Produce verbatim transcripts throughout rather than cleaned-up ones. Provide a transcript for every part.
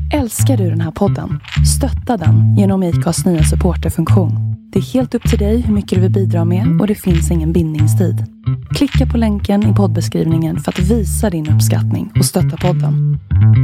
Älskar du den här podden? Stötta den genom I C A:s nya supporterfunktion. Det är helt upp till dig hur mycket du vill bidra med och det finns ingen bindningstid. Klicka på länken i poddbeskrivningen för att visa din uppskattning och stötta podden.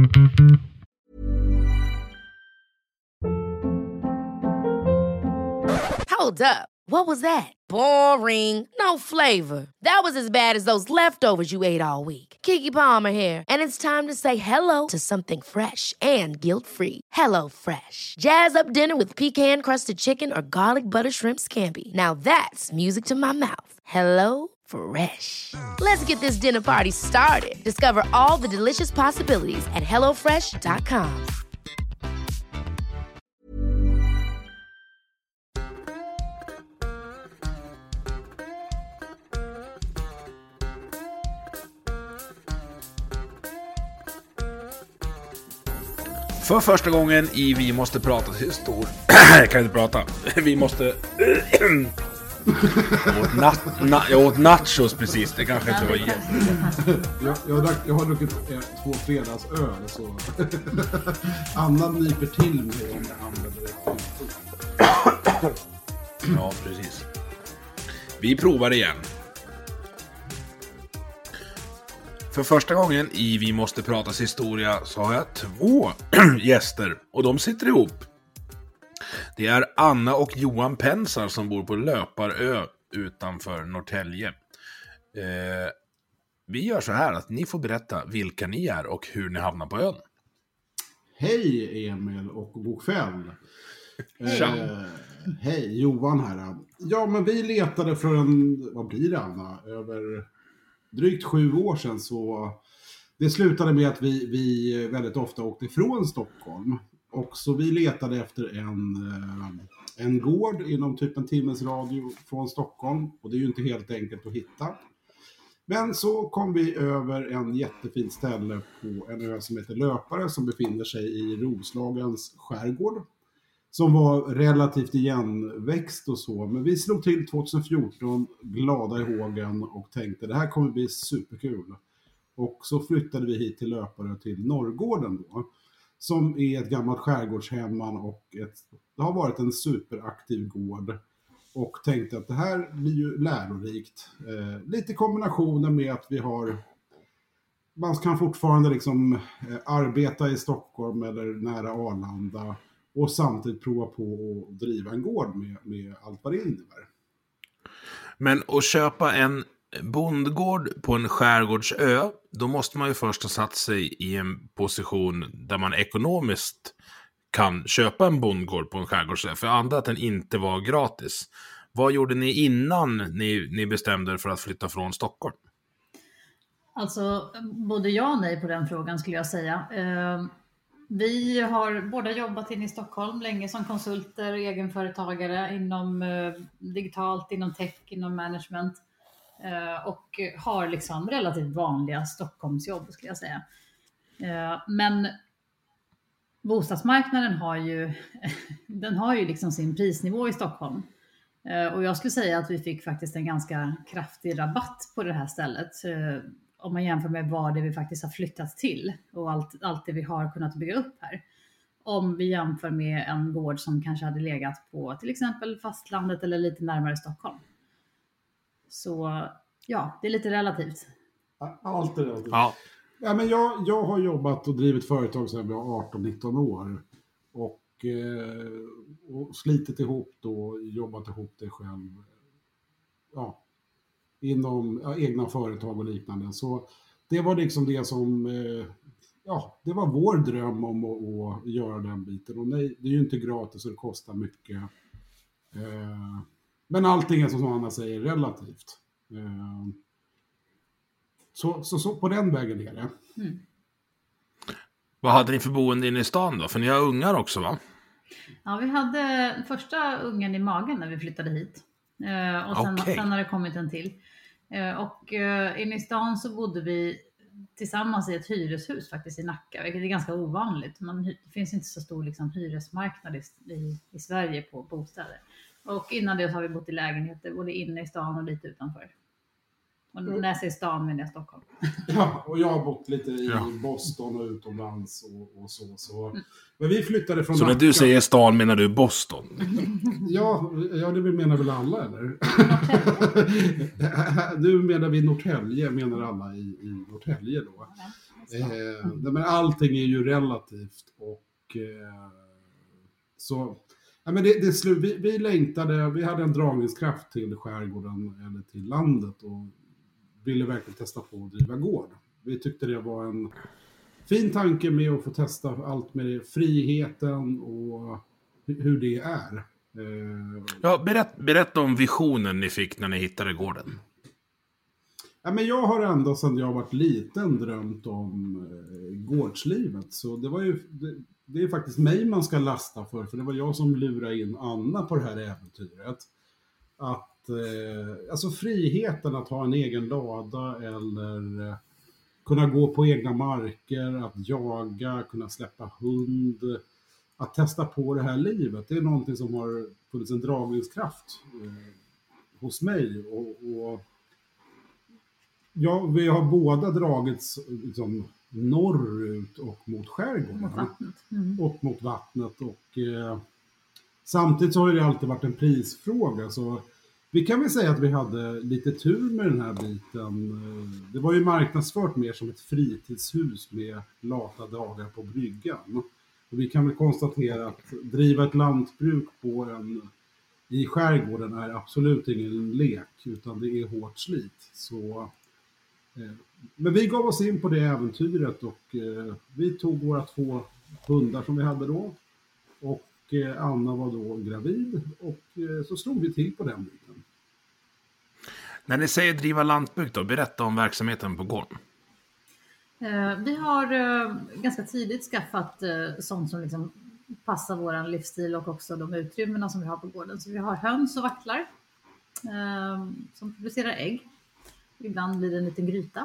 Hold up. What was that? Boring. No flavor. That was as bad as those leftovers you ate all week. Keke Palmer here, and it's time to say hello to something fresh and guilt-free. Hello Fresh. Jazz up dinner with pecan-crusted chicken or garlic butter shrimp scampi. Now that's music to my mouth. Hello Fresh. Let's get this dinner party started. Discover all the delicious possibilities at hello fresh dot com. För första gången i Vi måste prata till stor... Jag kan inte prata. Vi måste... jag, åt nat... Na... jag åt nachos precis. Det kanske inte var jättebra. jag, jag, drack, jag har druckit eh, två fredagsöl. Så... Anna nyper till mig om jag använder det. Ja, precis. Vi provar igen. För första gången i Vi måste pratas historia så har jag två gäster och de sitter ihop. Det är Anna och Johan Pensar som bor på Löparö utanför Norrtälje. Eh, vi gör så här att ni får berätta vilka ni är och hur ni hamnar på ön. Hej Emil och god kväll. Eh, hej Johan här. Ja men vi letade för en, vad blir det Anna, över... drygt sju år sedan så det slutade med att vi, vi väldigt ofta åkte ifrån Stockholm. Och så vi letade efter en, en gård inom typ en timmes radio från Stockholm. Och det är ju inte helt enkelt att hitta. Men så kom vi över en jättefint ställe på en ö som heter Löparö som befinner sig i Roslagens skärgård. Som var relativt igenväxt och så. Men vi slog till tjugohundrafjorton, glada i hågen och tänkte det här kommer bli superkul. Och så flyttade vi hit till Löparö till Norrgården då. Som är ett gammalt skärgårdshemman och ett, det har varit en superaktiv gård. Och tänkte att det här blir ju lärorikt. Eh, lite kombinationen med att vi har... Man kan fortfarande liksom eh, arbeta i Stockholm eller nära Arlanda. Och samtidigt prova på att driva en gård med, med allt vad det innebär. Men att köpa en bondgård på en skärgårdsö, då måste man ju först ha satt sig i en position där man ekonomiskt kan köpa en bondgård på en skärgårdsö. För jag antar att den inte var gratis. Vad gjorde ni innan ni, ni bestämde er för att flytta från Stockholm? Alltså, både ja och nej på den frågan skulle jag säga. Uh... Vi har båda jobbat in i Stockholm länge som konsulter och egenföretagare inom eh, digitalt, inom tech, inom management eh, och har liksom relativt vanliga Stockholmsjobb skulle jag säga. Eh, men bostadsmarknaden har ju, den har ju liksom sin prisnivå i Stockholm. Eh, och jag skulle säga att vi fick faktiskt en ganska kraftig rabatt på det här stället. Eh, om man jämför med vad det vi faktiskt har flyttat till och allt, allt det vi har kunnat bygga upp här. Om vi jämför med en gård som kanske hade legat på till exempel fastlandet eller lite närmare Stockholm. Så ja, det är lite relativt. Allt är relativt. Ja. Ja, men jag, jag har jobbat och drivit företag sedan jag var arton nitton år. Och, eh, och slitit ihop då, jobbat ihop det själv. Ja. Inom ja, egna företag och liknande. Så det var liksom det som, eh, ja, det var vår dröm om att, att göra den biten. Och nej, det är ju inte gratis och det kostar mycket. Eh, men allting är som Anna säger relativt. Eh, så, så, så på den vägen är det. Mm. Vad hade ni för boende inne i stan då? För ni har ungar också va? Ja, vi hade första ungen i magen när vi flyttade hit. Eh, och sen, Okay. sen har det kommit en till. Eh, och eh, inne i stan så bodde vi tillsammans i ett hyreshus faktiskt i Nacka. Vilket är ganska ovanligt. Man, det finns inte så stor liksom, hyresmarknad i, i, i Sverige på bostäder. Och innan det har vi bott i lägenheter både inne i stan och lite utanför. Och när jag säger stan menar jag Stockholm. Ja, och jag har bott lite i Ja. Boston och utomlands och, och så. så. Men vi flyttade från Så när Nacka. du säger stan menar du Boston? Ja, ja, det menar väl alla, eller? Nu menar vi Norrtälje, menar alla i, i Norrtälje då. Eh, men allting är ju relativt och eh, så... Ja, men det, det slu, vi, vi längtade, vi hade en dragningskraft till skärgården eller till landet och ville verkligen testa på att driva gård. Vi tyckte det var en fin tanke med att få testa allt med det, friheten och hur det är. Eh, Ja, berätt, berätta om visionen ni fick när ni hittade gården. Ja, men jag har ända sedan jag varit liten drömt om eh, gårdslivet. Så det var ju det, det är faktiskt mig man ska lasta för. För det var jag som lurade in Anna på det här äventyret. Att, eh, alltså friheten att ha en egen lada eller eh, kunna gå på egna marker, att jaga, kunna släppa hund. Att testa på det här livet. Det är någonting som har funnits en dragningskraft eh, hos mig. Och... och ja, vi har båda dragits liksom, norrut och mot skärgården. Mot vattnet. Mm. Och mot vattnet. Och, eh, samtidigt så har det alltid varit en prisfråga. Så vi kan väl säga att vi hade lite tur med den här biten. Det var ju marknadsfört mer som ett fritidshus med lata dagar på bryggan. Och vi kan väl konstatera att driva ett lantbruk på en... i skärgården är absolut ingen lek, utan det är hårt slit. Så, eh, men vi gav oss in på det äventyret och eh, vi tog våra två hundar som vi hade då. Och eh, Anna var då gravid och eh, så slog vi till på den biten. När ni säger driva lantbruk då, berätta om verksamheten på gården. Eh, vi har eh, ganska tidigt skaffat eh, sånt som liksom passar vår livsstil och också de utrymmena som vi har på gården. Så vi har höns och vacklar eh, som producerar ägg. Ibland blir det en liten gryta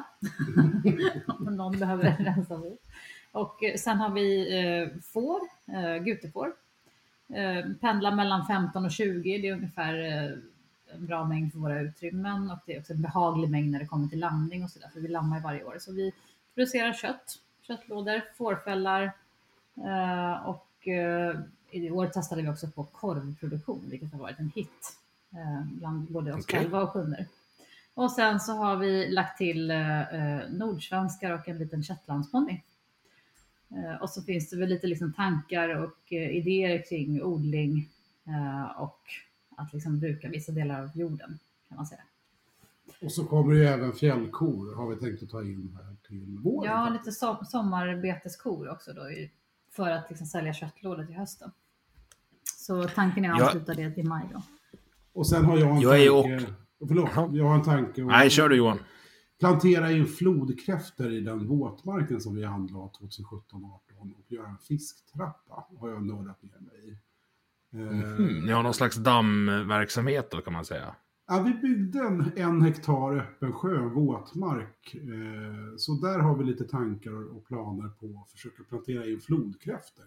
om någon behöver rensa vid. Och eh, sen har vi eh, får, eh, gutefår. Eh, pendlar mellan femton och tjugo, det är ungefär eh, en bra mängd för våra utrymmen. Och det är också en behaglig mängd när det kommer till lamning och sådär, för vi lammar varje år. Så vi producerar kött, köttlådor, fårfällar eh, och i år testade vi också på korvproduktion, vilket har varit en hit eh, bland både oss Okay. själva och kunder. Och sen så har vi lagt till eh, nordsvenskar och en liten shetlandsponny. Eh, och så finns det väl lite liksom tankar och eh, idéer kring odling eh, och att liksom bruka vissa delar av jorden, kan man säga. Och så kommer ju även fjällkor, har vi tänkt att ta in här till våren. Ja, lite so- sommarbeteskor också då, för att liksom sälja köttlådor till hösten. Så tanken är att Ja. avsluta det i maj då. Och sen har jag en Jag är tanke... Förlåt, jag har en tanke. om- Nej, kör du Johan. Plantera in flodkräfter i den våtmarken som vi anlade tjugosjutton arton och göra en fisktrappa, har jag nördat ner mig i. Eh, Mm, ni har någon slags dammverksamhet då, kan man säga. Ja, vi byggde en, en hektar öppen sjö, våtmark. Eh, så där har vi lite tankar och planer på att försöka plantera in flodkräfter.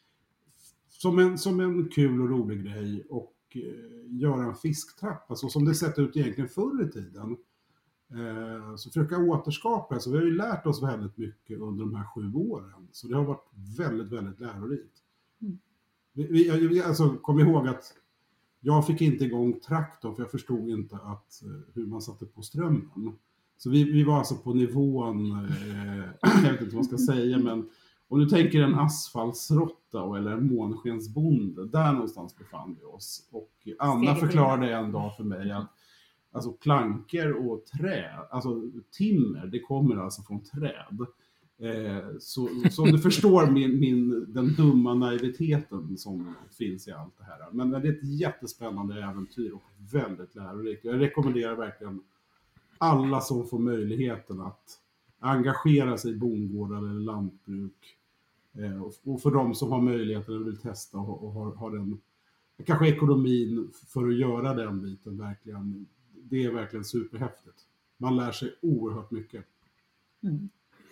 Som en, som en kul och rolig grej och eh, göra en fisktrappa så som det sett ut egentligen förr i tiden. Eh, så försöka återskapa. Så vi har ju lärt oss väldigt mycket under de här sju åren. Så det har varit väldigt, väldigt lärorikt. Mm. Vi, vi, vi, alltså, kom ihåg att jag fick inte igång traktorn för jag förstod inte att, hur man satte på strömmen. Så vi, vi var alltså på nivån, eh, jag vet inte vad man ska säga, men om du tänker en asfaltsrotta eller en månskensbonde, där någonstans befann vi oss. Och Anna förklarade en dag för mig att alltså plankor och trä, alltså timmer, det kommer alltså från träd. Eh, så, så du förstår min, min, den dumma naiviteten som finns i allt det här. Men det är ett jättespännande äventyr och väldigt lärorikt. Jag rekommenderar verkligen alla som får möjligheten att engagera sig i bondgårdar eller lantbruk. Eh, och, och för de som har möjligheten och vill testa och, och har, har den, kanske ekonomin för att göra den biten verkligen. Det är verkligen superhäftigt. Man lär sig oerhört mycket. Mm.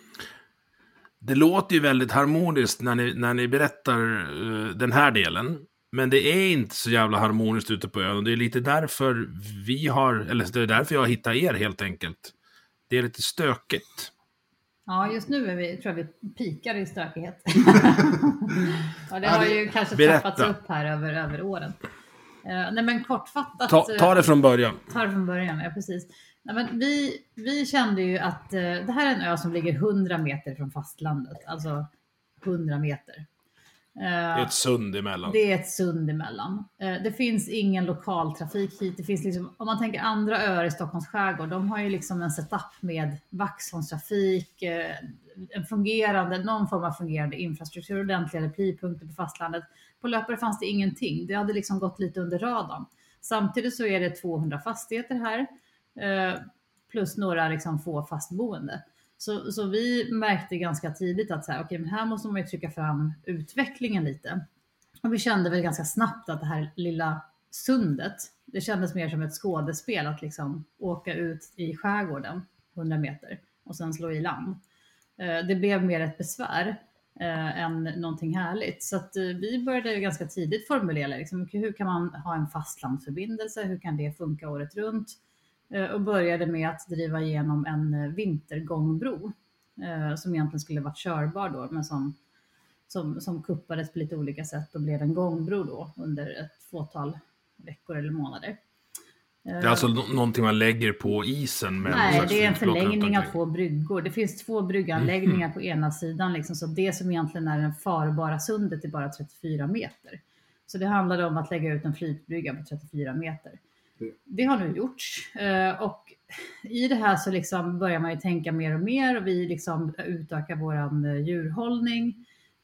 Det låter ju väldigt harmoniskt när ni, när ni berättar uh, den här delen. Men det är inte så jävla harmoniskt ute på ön. Och det är lite därför vi har, eller det är därför jag hittar er helt enkelt. Det är lite stökigt. Ja, just nu är vi, tror jag vi pikar i stökighet. Ja, det har ju kanske Berätta. trappats upp här över, över åren. Uh, nej men kortfattat. Ta, ta det från början. Ta det från början, ja precis. Nej, men vi, vi kände ju att uh, det här är en ö som ligger hundra meter från fastlandet. Alltså hundra meter. Uh, Det är ett sund emellan. Det är ett sund emellan. Uh, det finns ingen lokaltrafik hit. Det finns liksom, om man tänker andra öar i Stockholms skärgård, de har ju liksom en setup med Vaxholmstrafik, uh, en fungerande, någon form av fungerande infrastruktur, ordentliga replipunkter på fastlandet. På Löpare fanns det ingenting. Det hade liksom gått lite under radarn. Samtidigt så är det tvåhundra fastigheter här. Eh, plus några liksom få fastboende. Så, så vi märkte ganska tidigt att så här, okay, men här måste man ju trycka fram utvecklingen lite. Och vi kände väl ganska snabbt att det här lilla sundet, det kändes mer som ett skådespel att liksom åka ut i skärgården hundra meter och sen slå i land. Eh, det blev mer ett besvär. Eh, än någonting härligt. Så att eh, vi började ganska tidigt formulera liksom, hur kan man ha en fastlandsförbindelse, hur kan det funka året runt, eh, och började med att driva igenom en eh, vintergångbro eh, som egentligen skulle varit körbar då, men som, som, som kuppades på lite olika sätt och blev en gångbro då under ett fåtal veckor eller månader. Det är alltså no- någonting man lägger på isen? Med Nej, det är en förlängning av två bryggor. Det finns två brygganläggningar mm. på ena sidan. Liksom, så det som egentligen är den farbara sundet är bara trettiofyra meter. Så det handlade om att lägga ut en flytbrygga på trettiofyra meter. Mm. Det har nu gjorts. Och i det här så liksom börjar man ju tänka mer och mer. Och vi liksom utökar vår djurhållning.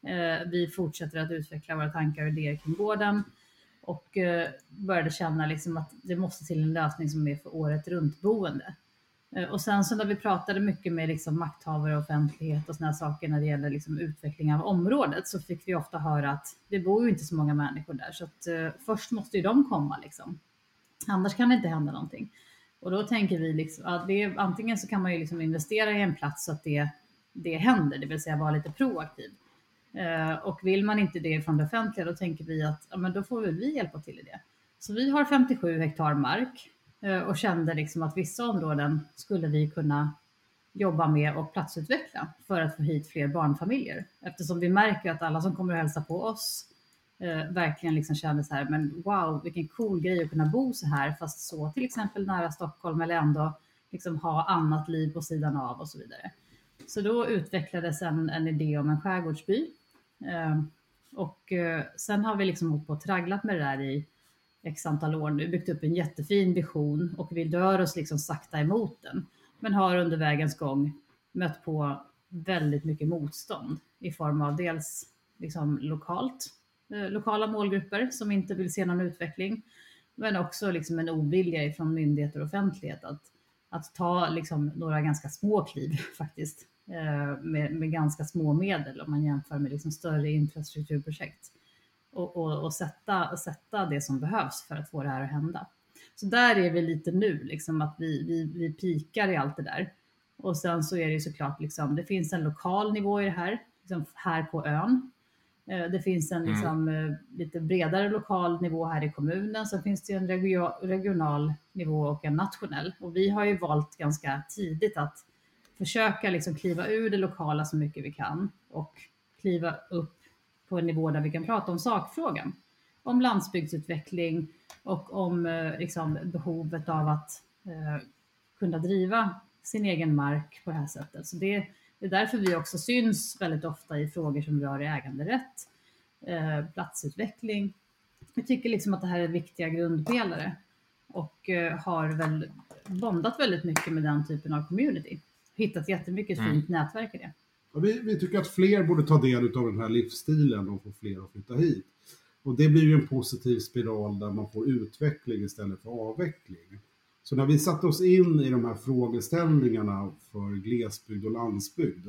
Vi fortsätter att utveckla våra tankar och idéer kring gården. Och eh, började känna liksom att det måste till en lösning som är för året runt boende. Eh, och sen så när vi pratade mycket med liksom makthavare och offentlighet och såna här saker när det gäller liksom utveckling av området, så fick vi ofta höra att det bor ju inte så många människor där. Så att eh, först måste ju de komma liksom. Annars kan det inte hända någonting. Och då tänker vi liksom att det, antingen så kan man ju liksom investera i en plats så att det, det händer, det vill säga vara lite proaktiv. Uh, och vill man inte det från det offentliga, då tänker vi att ja, men då får väl vi hjälpa till i det. Så vi har femtiosju hektar mark uh, och kände liksom att vissa områden skulle vi kunna jobba med och platsutveckla för att få hit fler barnfamiljer. Eftersom vi märker att alla som kommer att hälsa på oss uh, verkligen liksom känner så här, men wow, vilken cool grej att kunna bo så här, fast så till exempel nära Stockholm, eller ändå liksom ha annat liv på sidan av och så vidare. Så då utvecklades en, en idé om en skärgårdsby. Uh, och uh, sen har vi liksom hållit på och tragglat med det där i x antal år nu, byggt upp en jättefin vision och vi dör oss liksom sakta emot den, men har under vägens gång mött på väldigt mycket motstånd i form av dels liksom lokalt, uh, lokala målgrupper som inte vill se någon utveckling, men också liksom en ovilja ifrån myndigheter och offentlighet att, att ta liksom några ganska små kliv faktiskt. Med, med ganska små medel om man jämför med liksom större infrastrukturprojekt och, och, och sätta, sätta det som behövs för att få det här att hända. Så där är vi lite nu, liksom, att vi, vi, vi pikar i allt det där. Och sen så är det ju såklart, liksom, det finns en lokal nivå i det här, liksom här på ön. Det finns en liksom, mm. lite bredare lokal nivå här i kommunen. Så finns det en regio- regional nivå och en nationell. Och vi har ju valt ganska tidigt att försöka liksom kliva ur det lokala så mycket vi kan och kliva upp på en nivå där vi kan prata om sakfrågan. Om landsbygdsutveckling och om liksom, behovet av att eh, kunna driva sin egen mark på det här sättet. Så det, det är därför vi också syns väldigt ofta i frågor som rör äganderätt, eh, platsutveckling. Vi tycker liksom att det här är viktiga grundpelare och eh, har väl bondat väldigt mycket med den typen av community. Hittat jättemycket mm. fint nätverk i det. Ja, vi, vi tycker att fler borde ta del av den här livsstilen och få fler att flytta hit. Och det blir ju en positiv spiral där man får utveckling istället för avveckling. Så när vi satte oss in i de här frågeställningarna för glesbygd och landsbygd,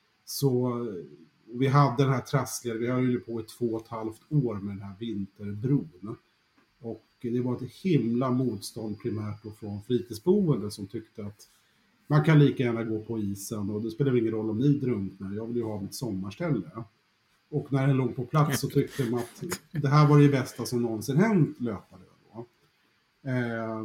så vi hade den här trassliga, vi har ju på i två och ett halvt år med den här vinterbron. Och det var ett himla motstånd primärt då från fritidsboende som tyckte att man kan lika gärna gå på isen och det spelar ingen roll om ni drunknar, jag vill ju ha mitt sommarställe. Och när den låg på plats så tyckte man att det här var det bästa som någonsin hänt Löpare då. Eh,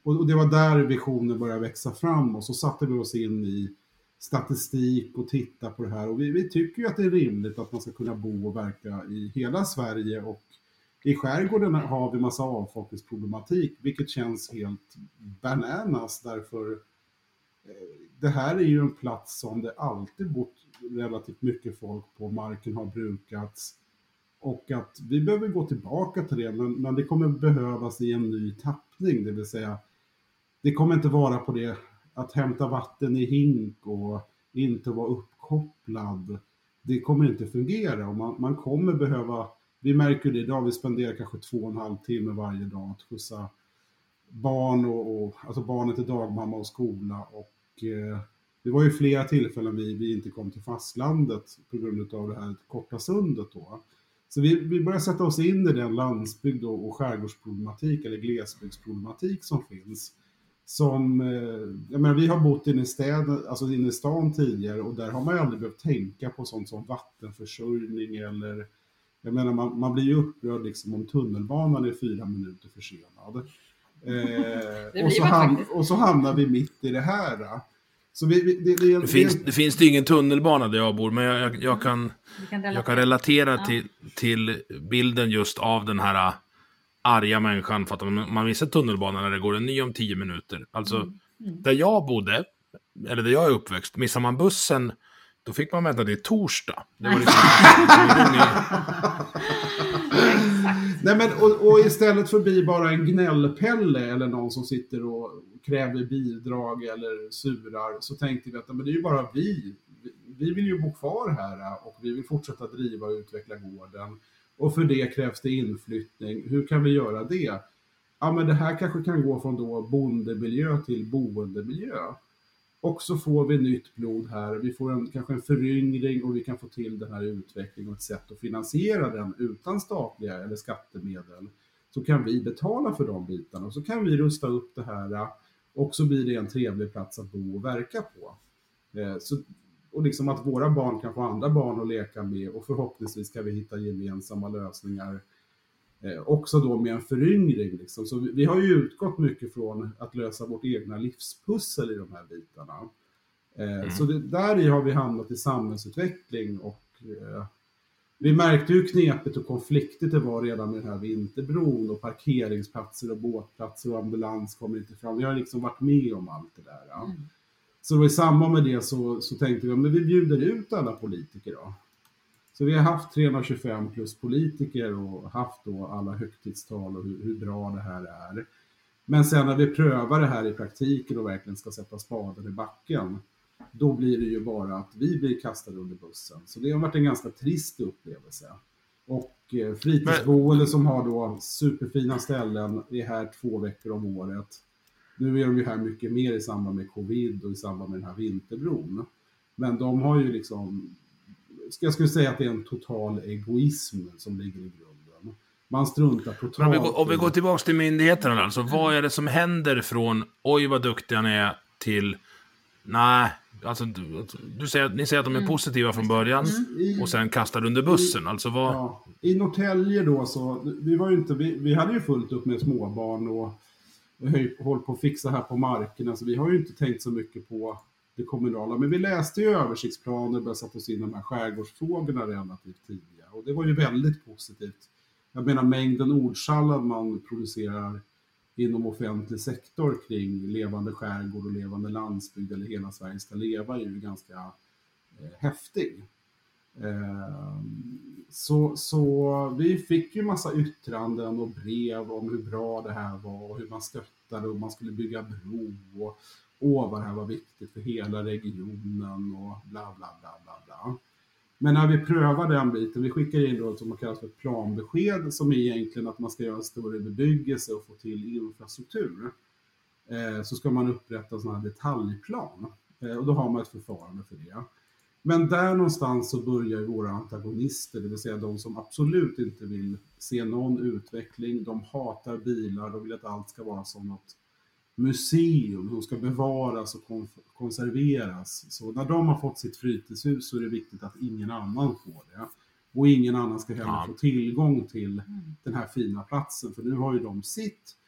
och det var där visionen började växa fram, och så satte vi oss in i statistik och titta på det här. Och vi, vi tycker ju att det är rimligt att man ska kunna bo och verka i hela Sverige, och i skärgården har vi massa avfolkningsproblematik, vilket känns helt bananas, därför eh, det här är ju en plats som det alltid bott relativt mycket folk på, marken har brukats, och att vi behöver gå tillbaka till det, men, men det kommer behövas i en ny tappning, det vill säga det kommer inte vara på det att hämta vatten i hink och inte vara uppkopplad. Det kommer inte fungera, och man, man kommer behöva, vi märker det idag, vi spenderar kanske två och en halv timme varje dag att skjutsa barn och, och alltså barnet till dagmamma och skola, och eh, det var ju flera tillfällen vi, vi inte kom till fastlandet på grund av det här korta sundet då. Så vi, vi börjar sätta oss in i den landsbygd och, och skärgårdsproblematik eller glesbygdsproblematik som finns. Som, eh, jag menar, vi har bott inne i städer, alltså inne i stan tidigare, och där har man ju aldrig behövt tänka på sånt som vattenförsörjning eller, jag menar, man, man blir ju upprörd liksom om tunnelbanan är fyra minuter försenad. Eh, och, så ham- och så hamnar vi mitt i det här. Så vi, vi, det, det, det, finns, det finns det ingen tunnelbana där jag bor, men jag, jag, jag, kan, kan jag kan relatera ja. till, till bilden just av den här arga människan för att man, man missar tunnelbanan när det går en ny om tio minuter. Alltså, mm. Mm. där jag bodde, eller där jag är uppväxt, missar man bussen, då fick man vänta till torsdag. Det var liksom... Nej, men, och, och istället för att bli bara en gnällpelle eller någon som sitter och kräver bidrag eller surar, så tänkte vi att men det är ju bara vi. Vi vill ju bo kvar här, och vi vill fortsätta driva och utveckla gården. Och för det krävs det inflyttning. Hur kan vi göra det? Ja, men det här kanske kan gå från då bondemiljö till boendemiljö. Och så får vi nytt blod här. Vi får en, kanske en föryngring, och vi kan få till den här utvecklingen och ett sätt att finansiera den utan statliga eller skattemedel. Så kan vi betala för de bitarna, och så kan vi rusta upp det här, och så blir det en trevlig plats att bo och verka på. Eh, så, och liksom att våra barn kan få andra barn att leka med, och förhoppningsvis kan vi hitta gemensamma lösningar. Eh, också då med en föryngring. Liksom. Så vi, vi har ju utgått mycket från att lösa vårt egna livspussel i de här bitarna. Eh, mm. Så det, där i har vi hamnat i samhällsutveckling, och eh, vi märkte hur knepigt och konfliktigt det var redan med den här vinterbron, och parkeringsplatser och båtplatser och ambulans kommer inte fram. Vi har liksom varit med om allt det där. Ja. Mm. Så i samband med det så, så tänkte vi, men vi bjuder ut alla politiker då. Så vi har haft trehundratjugofem plus politiker och haft då alla högtidstal och hur, hur bra det här är. Men sen när vi prövar det här i praktiken och verkligen ska sätta spaden i backen, då blir det ju bara att vi blir kastade under bussen. Så det har varit en ganska trist upplevelse. Och eh, fritidsboende som har då superfina ställen är här två veckor om året. Nu är de ju här mycket mer i samband med covid och i samband med den här vinterbron. Men de har ju liksom, jag skulle säga att det är en total egoism som ligger i grunden. Man struntar totalt. Om vi, går, om vi går tillbaka till myndigheterna, alltså, vad är det som händer från oj vad duktiga ni är till nej, alltså du, du säger, ni säger att de är positiva från början mm. och sen kastar under bussen. Alltså vad... Ja, i Norrtälje då så, vi var ju inte, vi, vi hade ju fullt upp med småbarn och höj, håll på att fixa här på marken. Så vi har ju inte tänkt så mycket på det kommunala. Men vi läste ju översiktsplaner och började sätta oss in de här skärgårdsfrågorna relativt tidigare. Och det var ju väldigt positivt. Jag menar mängden ordsallad man producerar inom offentlig sektor kring levande skärgård och levande landsbygd eller hela Sverige ska leva är ju ganska eh, häftig. Eh, så, så vi fick ju massa yttranden och brev om hur bra det här var och hur man stöttade och man skulle bygga bro och åh vad det här var viktigt för hela regionen och bla bla bla bla bla. Men när vi prövar den biten, vi skickar in då som man kallar för ett planbesked som är egentligen att man ska göra en större bebyggelse och få till infrastruktur. Eh, så ska man upprätta en sån här detaljplan. Eh, och då har man ett förfarande för det. Men där någonstans så börjar ju våra antagonister, det vill säga de som absolut inte vill se någon utveckling. De hatar bilar, de vill att allt ska vara som något museum som ska bevaras och konf- konserveras. Så när de har fått sitt fritidshus så är det viktigt att ingen annan får det. Och ingen annan ska heller ja. få tillgång till mm. den här fina platsen. För nu har ju de sitt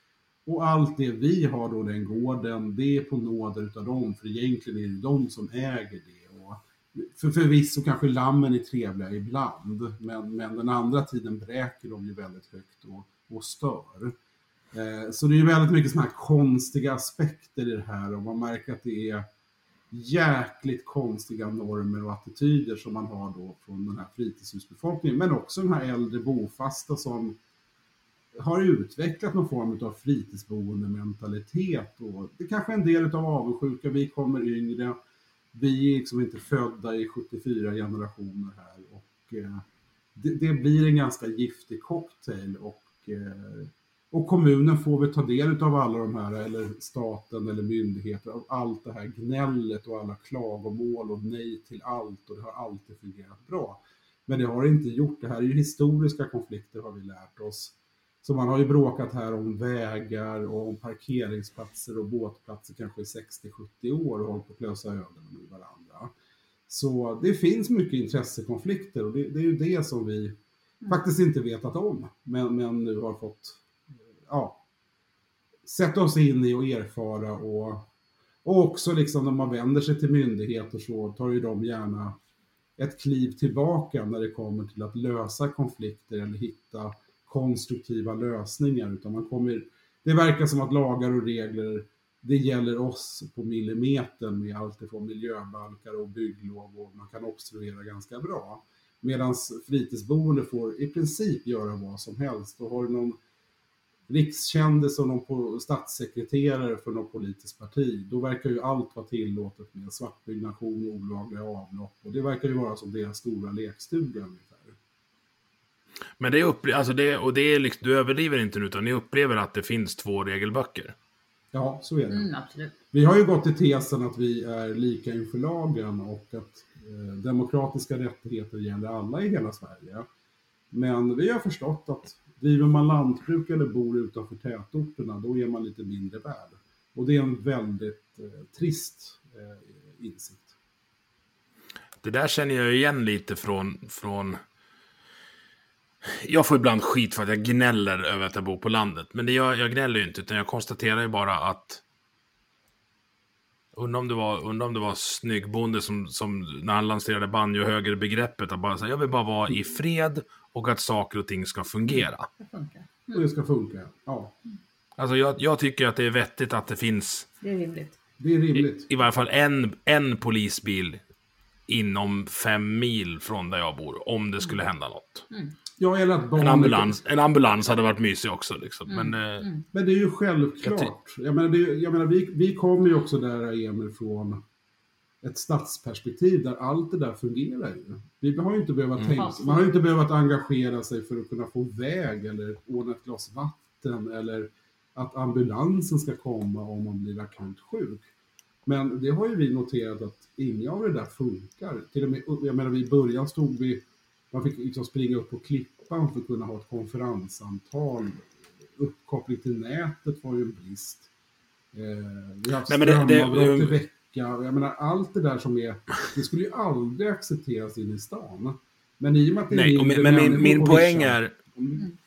Och allt det vi har då, den gården, det är på nåder utav dem, för egentligen är det de som äger det. Och för förvisso kanske lammen är trevliga ibland, men, men den andra tiden bräker de ju väldigt högt och, och stör. Eh, så det är ju väldigt mycket såna här konstiga aspekter i det här, och man märker att det är jäkligt konstiga normer och attityder som man har då från den här fritidshusbefolkningen, men också den här äldre bofasta som har utvecklat någon form av fritidsboende mentalitet, och det kanske är en del av avundsjuka. Vi kommer yngre, vi är liksom inte födda i sjuttiofyra generationer här, och eh, det, det blir en ganska giftig cocktail, och eh, Och kommunen får väl ta del av alla de här, eller staten eller myndigheter, av allt det här gnället och alla klagomål och nej till allt, och det har alltid fungerat bra. Men det har inte gjort. Det här är ju historiska konflikter, har vi lärt oss. Så man har ju bråkat här om vägar och om parkeringsplatser och båtplatser kanske i sextio sjuttio år och hållit på att klösa ögonen med varandra. Så det finns mycket intressekonflikter, och det, det är ju det som vi mm. faktiskt inte vetat om, men, men nu har fått ja, sätta oss in i och erfara, och, och också liksom när man vänder sig till myndigheter så tar ju de gärna ett kliv tillbaka när det kommer till att lösa konflikter eller hitta konstruktiva lösningar, utan man kommer, det verkar som att lagar och regler, det gäller oss på millimetern med allt ifrån miljöbalkar och bygglov, och man kan obstruera ganska bra, medan fritidsboende får i princip göra vad som helst. Och har du någon rikskändis och någon statssekreterare för något politiskt parti, då verkar ju allt vara tillåtet med svartbyggnation och olagliga avlopp, och det verkar ju vara som deras stora lekstuga ungefär. Men det är upp, alltså det, och det är liksom, du överdriver inte nu, utan ni upplever att det finns två regelböcker. Ja, så är det. Mm, absolut. Vi har ju gått till tesen att vi är lika inför lagen, och att eh, demokratiska rättigheter gäller alla i hela Sverige. Men vi har förstått att driver man lantbruk eller bor utanför tätorterna, då är man lite mindre värd. Och det är en väldigt eh, trist eh, insikt. Det där känner jag igen lite från, från... Jag får ibland skit för att jag gnäller över att jag bor på landet. Men det jag, jag gnäller ju inte, utan jag konstaterar ju bara att... Undrar om det var, undrar om det var snyggbonde som, som när han lanserade banjo-höger-begreppet, att bara säga, jag vill bara vara i fred och att saker och ting ska fungera. Det funkar. Och det ska funka, ja. Alltså jag, jag tycker att det är vettigt att det finns... Det är rimligt. Det är rimligt. I, i varje fall en, en polisbil inom fem mil från där jag bor, om det skulle hända något. Mm. Ja, eller att en, ambulans, en ambulans hade varit mysig också. Liksom. Mm. Men, mm. men det är ju självklart. Jag menar, det, jag menar vi, vi kommer ju också där, Emil, från ett stadsperspektiv där allt det där fungerar ju. Vi har ju inte behövt mm. tänka, man har ju inte behövt engagera sig för att kunna få väg eller ordna ett glas vatten, eller att ambulansen ska komma om man blir akut sjuk. Men det har ju vi noterat att inga av det där funkar. Till och med, jag menar, i början stod vi, man fick liksom springa upp på klippan för att kunna ha ett konferenssamtal. Uppkoppling till nätet var ju en brist. Eh, vi har haft strömavbrott i veckan. Jag menar, allt det där som är, det skulle ju aldrig accepteras in i stan. Men i och med att det nej, är men, men min, min poäng Vischa, är mm.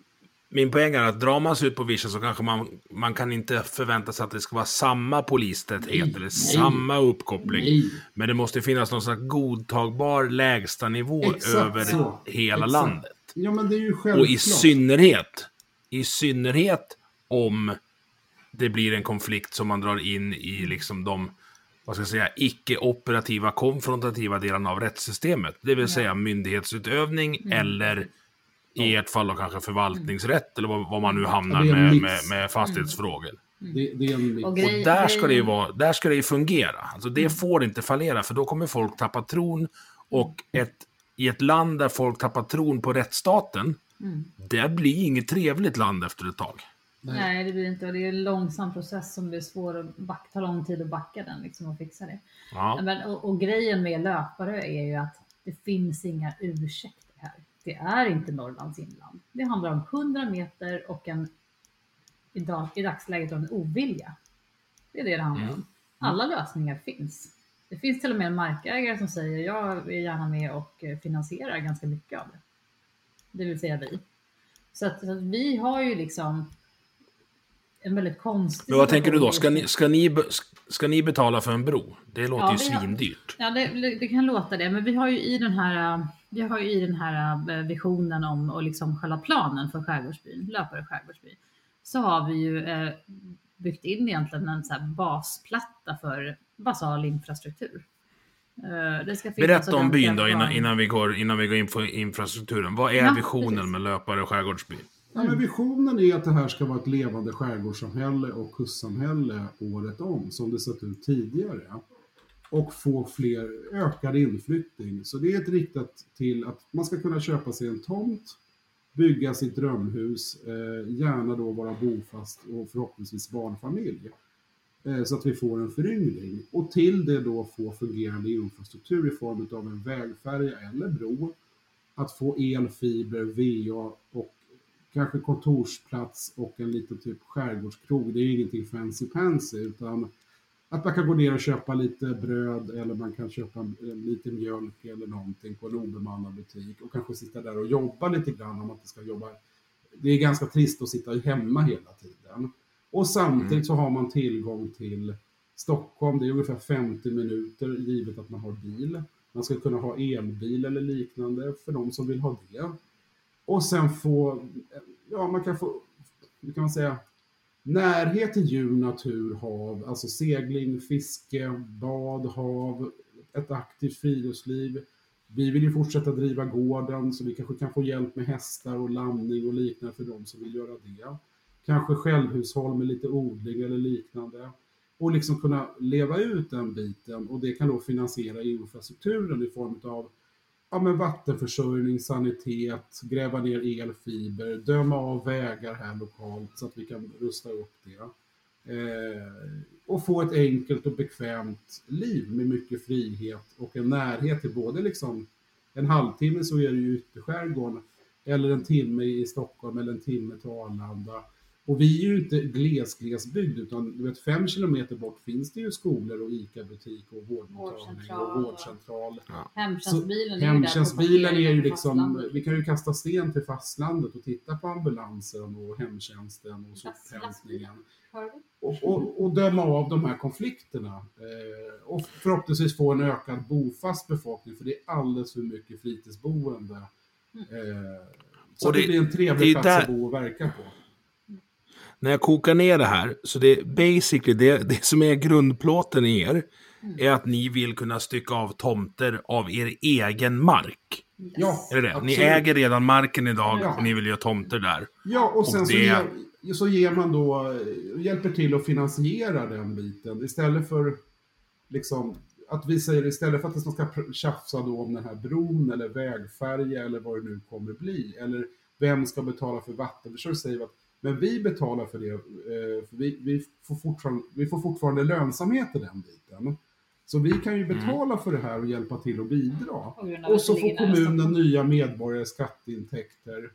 min poäng är att drar man sig ut på Vischa så kanske man, man kan inte förvänta sig att det ska vara samma polistäthet eller samma uppkoppling. Nej. Men det måste finnas någon slags godtagbar lägsta nivå exakt över så. Hela exakt. Landet. Ja, men det är ju självklart. Och i synnerhet, i synnerhet om det blir en konflikt som man drar in i liksom de, vad ska jag säga, icke-operativa, konfrontativa delarna av rättssystemet. Det vill ja. Säga myndighetsutövning mm. eller i ett fall då kanske förvaltningsrätt eller vad, vad man nu hamnar med, med, med fastighetsfrågor. Mm. Det, det är en och, och där ska det ju vara, där ska det ju fungera. Alltså det mm. får inte fallera, för då kommer folk tappa tron, och ett, i ett land där folk tappar tron på rättsstaten, mm. det blir inget trevligt land efter ett tag. Nej, Nej det blir inte, och det är en långsam process som blir svår att backa, ta lång tid att backa den liksom, och fixa det. Ja. Men, och, och grejen med löpare är ju att det finns inga ursäkter här. Det är inte Norrlands inland. Det handlar om hundra meter och en i, dag, i dagsläget en ovilja. Det är det det handlar om. Alla lösningar finns. Det finns till och med en markägare som säger jag är gärna med och finansierar ganska mycket av det. Det vill säga vi. Så att, så att vi har ju liksom en väldigt konstig Men vad tänker du då? situation Ska ni, just ska, ni, be- ska ni betala för en bro? Det låter Ja, ju vi har- svindyrt. Ja, det, det kan låta det, men vi har ju i den här, vi har ju i den här eh, visionen om och liksom själva planen för skärgårdsbyn, Löpare skärgårdsby, så har vi ju eh, byggt in egentligen en så här basplatta för basal infrastruktur. Eh, det ska finnas Berätta om ordentliga byn då innan, plan- innan, vi går, innan vi går in på infrastrukturen. Vad är Ja, visionen precis. med Löpare skärgårdsby? Ja, men visionen är att det här ska vara ett levande skärgårdssamhälle och kustsamhälle året om, som det sett ut tidigare. Och få fler ökad inflyttning. Så det är ett riktat till att man ska kunna köpa sig en tomt, bygga sitt drömhus, eh, gärna då vara bofast och förhoppningsvis barnfamilj. Eh, så att vi får en föryngring. Och till det då få fungerande infrastruktur i form av en vägfärja eller bro. Att få elfiber, V A och kanske kontorsplats och en liten typ skärgårdskrog. Det är ju ingenting fancy pansy, utan att man kan gå ner och köpa lite bröd eller man kan köpa en, en lite mjölk eller någonting på en obemannad butik och kanske sitta där och jobba lite grann om man inte ska jobba. Det är ganska trist att sitta hemma hela tiden. Och samtidigt mm. så har man tillgång till Stockholm. Det är ungefär femtio minuter givet att man har bil. Man ska kunna ha elbil eller liknande för de som vill ha det. Och sen få, ja man kan få, hur kan man säga, närhet till djur, natur, hav, alltså segling, fiske, bad, hav, ett aktivt friluftsliv. Vi vill ju fortsätta driva gården så vi kanske kan få hjälp med hästar och landning och liknande för de som vill göra det. Kanske självhushåll med lite odling eller liknande. Och liksom kunna leva ut den biten och det kan då finansiera infrastrukturen i form av ja, men vattenförsörjning, sanitet, gräva ner elfiber, döma av vägar här lokalt så att vi kan rusta upp det. Eh, och få ett enkelt och bekvämt liv med mycket frihet och en närhet till både liksom en halvtimme så är det ju ytterskärgården eller en timme i Stockholm eller en timme till Arlanda. Och vi är ju inte gles-glesbygd utan du vet, fem kilometer bort finns det ju skolor och ICA-butik och vårdmottagning och vårdcentral. Ja. Hemtjänstbilen, så, är, hemtjänstbilen är ju liksom, fastlandet. vi kan ju kasta sten till fastlandet och titta på ambulansen och hemtjänsten och sophämtningen. Och, och, och döma av de här konflikterna. Eh, och förhoppningsvis få en ökad bofast befolkning för det är alldeles för mycket fritidsboende. Eh, så och det, det blir en trevlig plats där... att bo och verka på. När jag kokar ner det här, så det är basically det, det som är grundplåten i er mm. är att ni vill kunna stycka av tomter av er egen mark. Yes. Ja, är det det? Ni äger redan marken idag ja. och ni vill göra tomter där. Ja, och sen och så, det... ger, så ger man då, hjälper till att finansiera den biten. Istället för liksom, att vi säger istället för att man ska tjafsa då om den här bron eller vägfärja eller vad det nu kommer bli. Eller vem ska betala för vattenförsörjning, säger vi att men vi betalar för det, för vi, vi, får fortfarande, vi får fortfarande lönsamhet i den biten. Så vi kan ju betala mm. för det här och hjälpa till och bidra. Och, och så får kommunen nya medborgare, skatteintäkter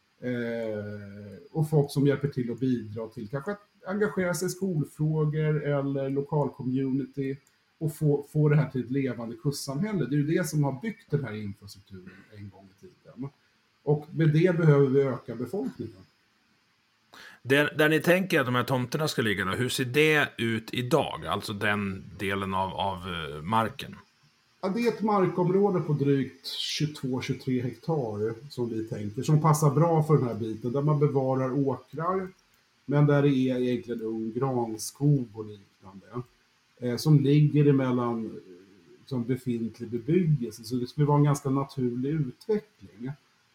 eh, och folk som hjälper till att bidra till kanske att engagera sig i skolfrågor eller lokalcommunity och få, få det här till ett levande kustsamhälle. Det är ju det som har byggt den här infrastrukturen en gång i tiden. Och med det behöver vi öka befolkningen. Där, där ni tänker att de här tomterna ska ligga då, hur ser det ut idag? Alltså den delen av, av uh, marken? Ja, det är ett markområde på drygt tjugotvå till tjugotre hektar som vi tänker. Som passar bra för den här biten. Där man bevarar åkrar. Men där det är egentligen ung granskog och liknande. Eh, som ligger emellan som befintlig bebyggelse. Så det skulle vara en ganska naturlig utveckling.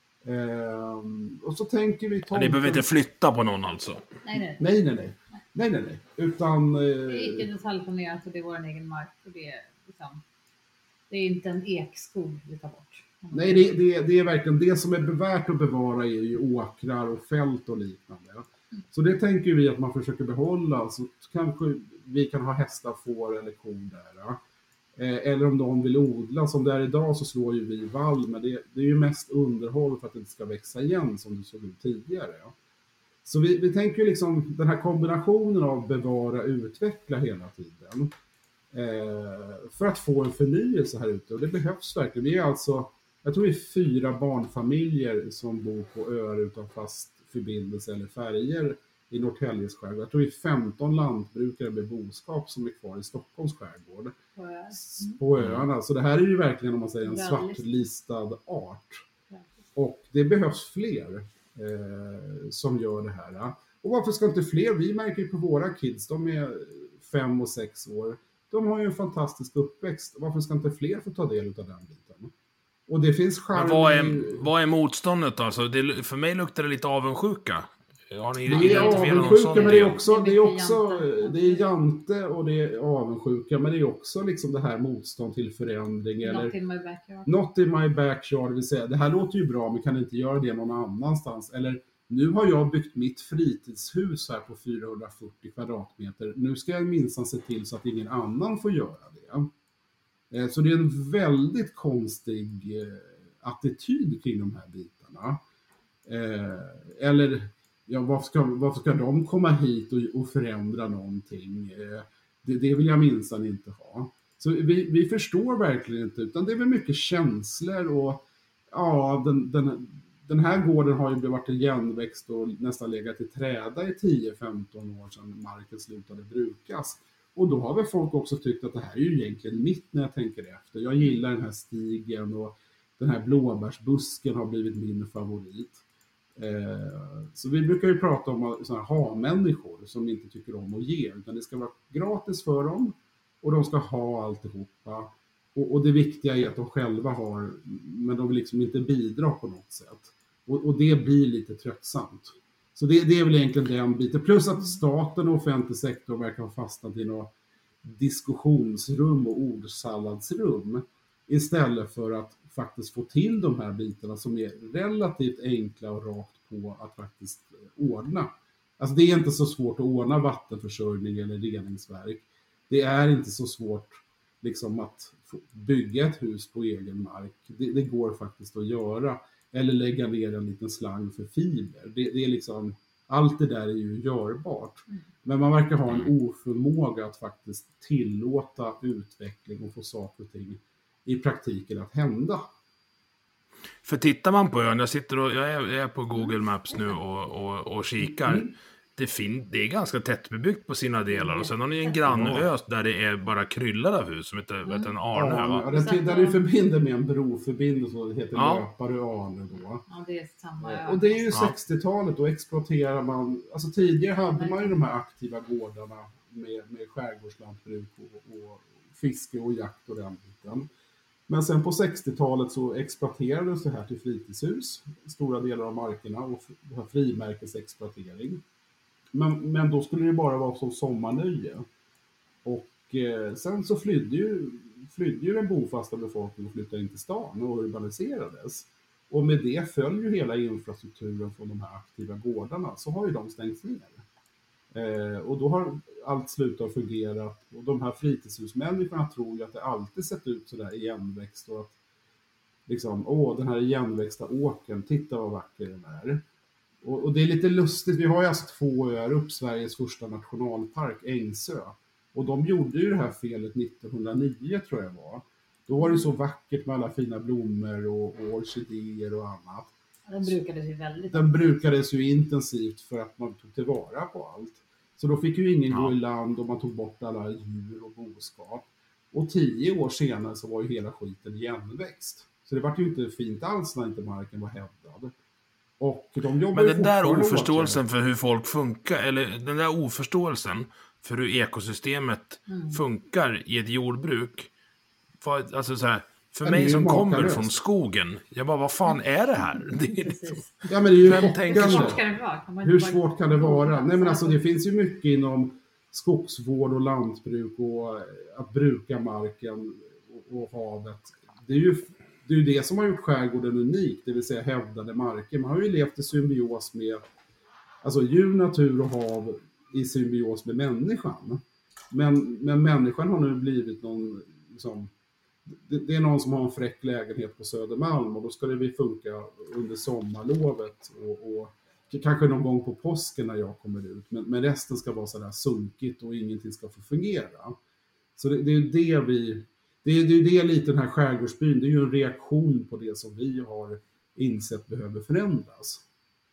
Um, och så tänker vi tomten... Ni behöver inte flytta på någon alltså? Nej, nej. Nej, nej, nej. nej, nej, nej. Utan, det är icke detaljplanerat och det är vår egen mark. Och det, är, liksom, det är inte en ekskog vi tar bort. Nej, det, det, det är verkligen det som är värt att bevara är ju åkrar och fält och liknande. Mm. Så det tänker vi att man försöker behålla. Så kanske vi kan ha hästar, får eller kor där. Eller om de vill odla, som det är idag så slår ju vi vall, men det, det är ju mest underhåll för att det inte ska växa igen som du såg ut tidigare. Ja. Så vi, vi tänker ju liksom den här kombinationen av bevara och utveckla hela tiden eh, för att få en förnyelse här ute, och det behövs verkligen. Vi är alltså, jag tror det är fyra barnfamiljer som bor på öar utan fast förbindelse eller färger i Norrtäljes skärgård. Jag tror det är femton lantbrukare med boskap som är kvar i Stockholms skärgård. På, mm. på öarna. Så det här är ju verkligen, om man säger, en svartlistad art. Och det behövs fler eh, som gör det här. Och varför ska inte fler? Vi märker ju på våra kids, de är fem och sex år. De har ju en fantastisk uppväxt. Varför ska inte fler få ta del av den biten? Och det finns charm. Men vad är, vad är motståndet alltså? Det, för mig luktar det lite avundsjuka. Har ni det är avundsjuka, men det är också, det är också det är jante och det är avundsjuka, men det är också liksom det här motstånd till förändring. Eller, not in my backyard. Not in my backyard, det vill säga, det här låter ju bra, men kan inte göra det någon annanstans. Eller, nu har jag byggt mitt fritidshus här på fyrahundrafyrtio kvadratmeter. Nu ska jag minsann se till så att ingen annan får göra det. Så det är en väldigt konstig attityd kring de här bitarna. Eller, ja, varför ska, varför ska de komma hit och, och förändra någonting? Det, det vill jag minsann inte ha. Så vi, vi förstår verkligen inte, utan det är väl mycket känslor och ja, den... den Den här gården har ju varit igenväxt och nästan legat i träda i tio femton år sedan marken slutade brukas. Och då har väl folk också tyckt att det här är ju egentligen mitt när jag tänker efter. Jag gillar den här stigen och den här blåbärsbusken har blivit min favorit. Eh, så vi brukar ju prata om sådana här ha-människor som inte tycker om att ge. Utan det ska vara gratis för dem och de ska ha alltihopa. Och, och det viktiga är att de själva har, men de vill liksom inte bidra på något sätt. Och, och det blir lite tröttsamt. Så det, det är väl egentligen den biten. Plus att staten och offentlig sektor verkar ha fastnat i några diskussionsrum och ordsalladsrum. Istället för att faktiskt få till de här bitarna som är relativt enkla och rakt på att faktiskt ordna. Alltså det är inte så svårt att ordna vattenförsörjning eller reningsverk. Det är inte så svårt liksom att bygga ett hus på egen mark. Det, det går faktiskt att göra. Eller lägga ner en liten slang för fiber. Det, det är liksom, allt det där är ju görbart. Men man verkar ha en oförmåga att faktiskt tillåta utveckling och få saker och ting i praktiken att hända. För tittar man på ön, jag sitter och jag är, jag är på Google Maps nu och, och, och kikar. Mm. Det, fin- det är ganska tättbebyggt på sina delar. Och sen har ni en grannö där det är bara kryllar av hus som heter mm. vet, en Arnö. Ja, ja, den, där är förbinder med en broförbindelse och det heter ja. Löpare Arnö då. Ja, det är samma. Och det är ju ja. sextiotalet, då exploaterar man, alltså tidigare hade man ju de här aktiva gårdarna med, med skärgårdslantbruk och, och fiske och jakt och den biten. Men sen på sextiotalet så exploaterades det här till fritidshus, stora delar av markerna och frimärkesexploatering. Men, men då skulle det bara vara som sommarnöje. Och eh, sen så flydde ju, flydde ju den bofasta befolkningen och flyttade in till stan och urbaniserades. Och med det följer ju hela infrastrukturen från de här aktiva gårdarna. Så har ju de stängts ner. Eh, och då har allt slutat fungera. Och de här fritidshusmänniskorna tror ju att det alltid sett ut så där igenväxt. Och att liksom, åh, den här igenväxta åken, titta vad vacker den är. Och, och det är lite lustigt, vi har ju alltså två öar upp, Sveriges första nationalpark, Ängsö. Och de gjorde ju det här felet nittonhundranio tror jag var. Då var det så vackert med alla fina blommor och, och orkidéer och annat. Den brukades ju väldigt. Den brukades ju intensivt för att man tog tillvara på allt. Så då fick ju ingen ja. gå i land och man tog bort alla djur och boskap. Och tio år senare så var ju hela skiten igenväxt. Så det var ju inte fint alls när inte marken var hävdad. Och de Men den där oförståelsen för hur folk funkar, eller den där oförståelsen för hur ekosystemet mm. funkar i ett jordbruk. För, alltså så här, för mig som kommer från skogen, jag bara, vad fan är det här? Det är liksom, ja, men det är ju hur svårt kan det vara? Hur svårt kan det vara? Nej, men alltså det finns ju mycket inom skogsvård och lantbruk och att bruka marken och, och havet. Det är ju Det är ju det som har gjort skärgården unik, det vill säga hävdade marker. Man har ju levt i symbios med alltså djur, natur och hav i symbios med människan. Men, men människan har nu blivit någon, liksom, det, det är någon som har en fräck lägenhet på Södermalm och då ska det vi funka under sommarlovet och, och kanske någon gång på påsken när jag kommer ut. Men, men resten ska vara sådär sunkigt och ingenting ska få fungera. Så det, det är ju det vi... Det är ju det lite den här skärgårdsbyn, det är ju en reaktion på det som vi har insett behöver förändras.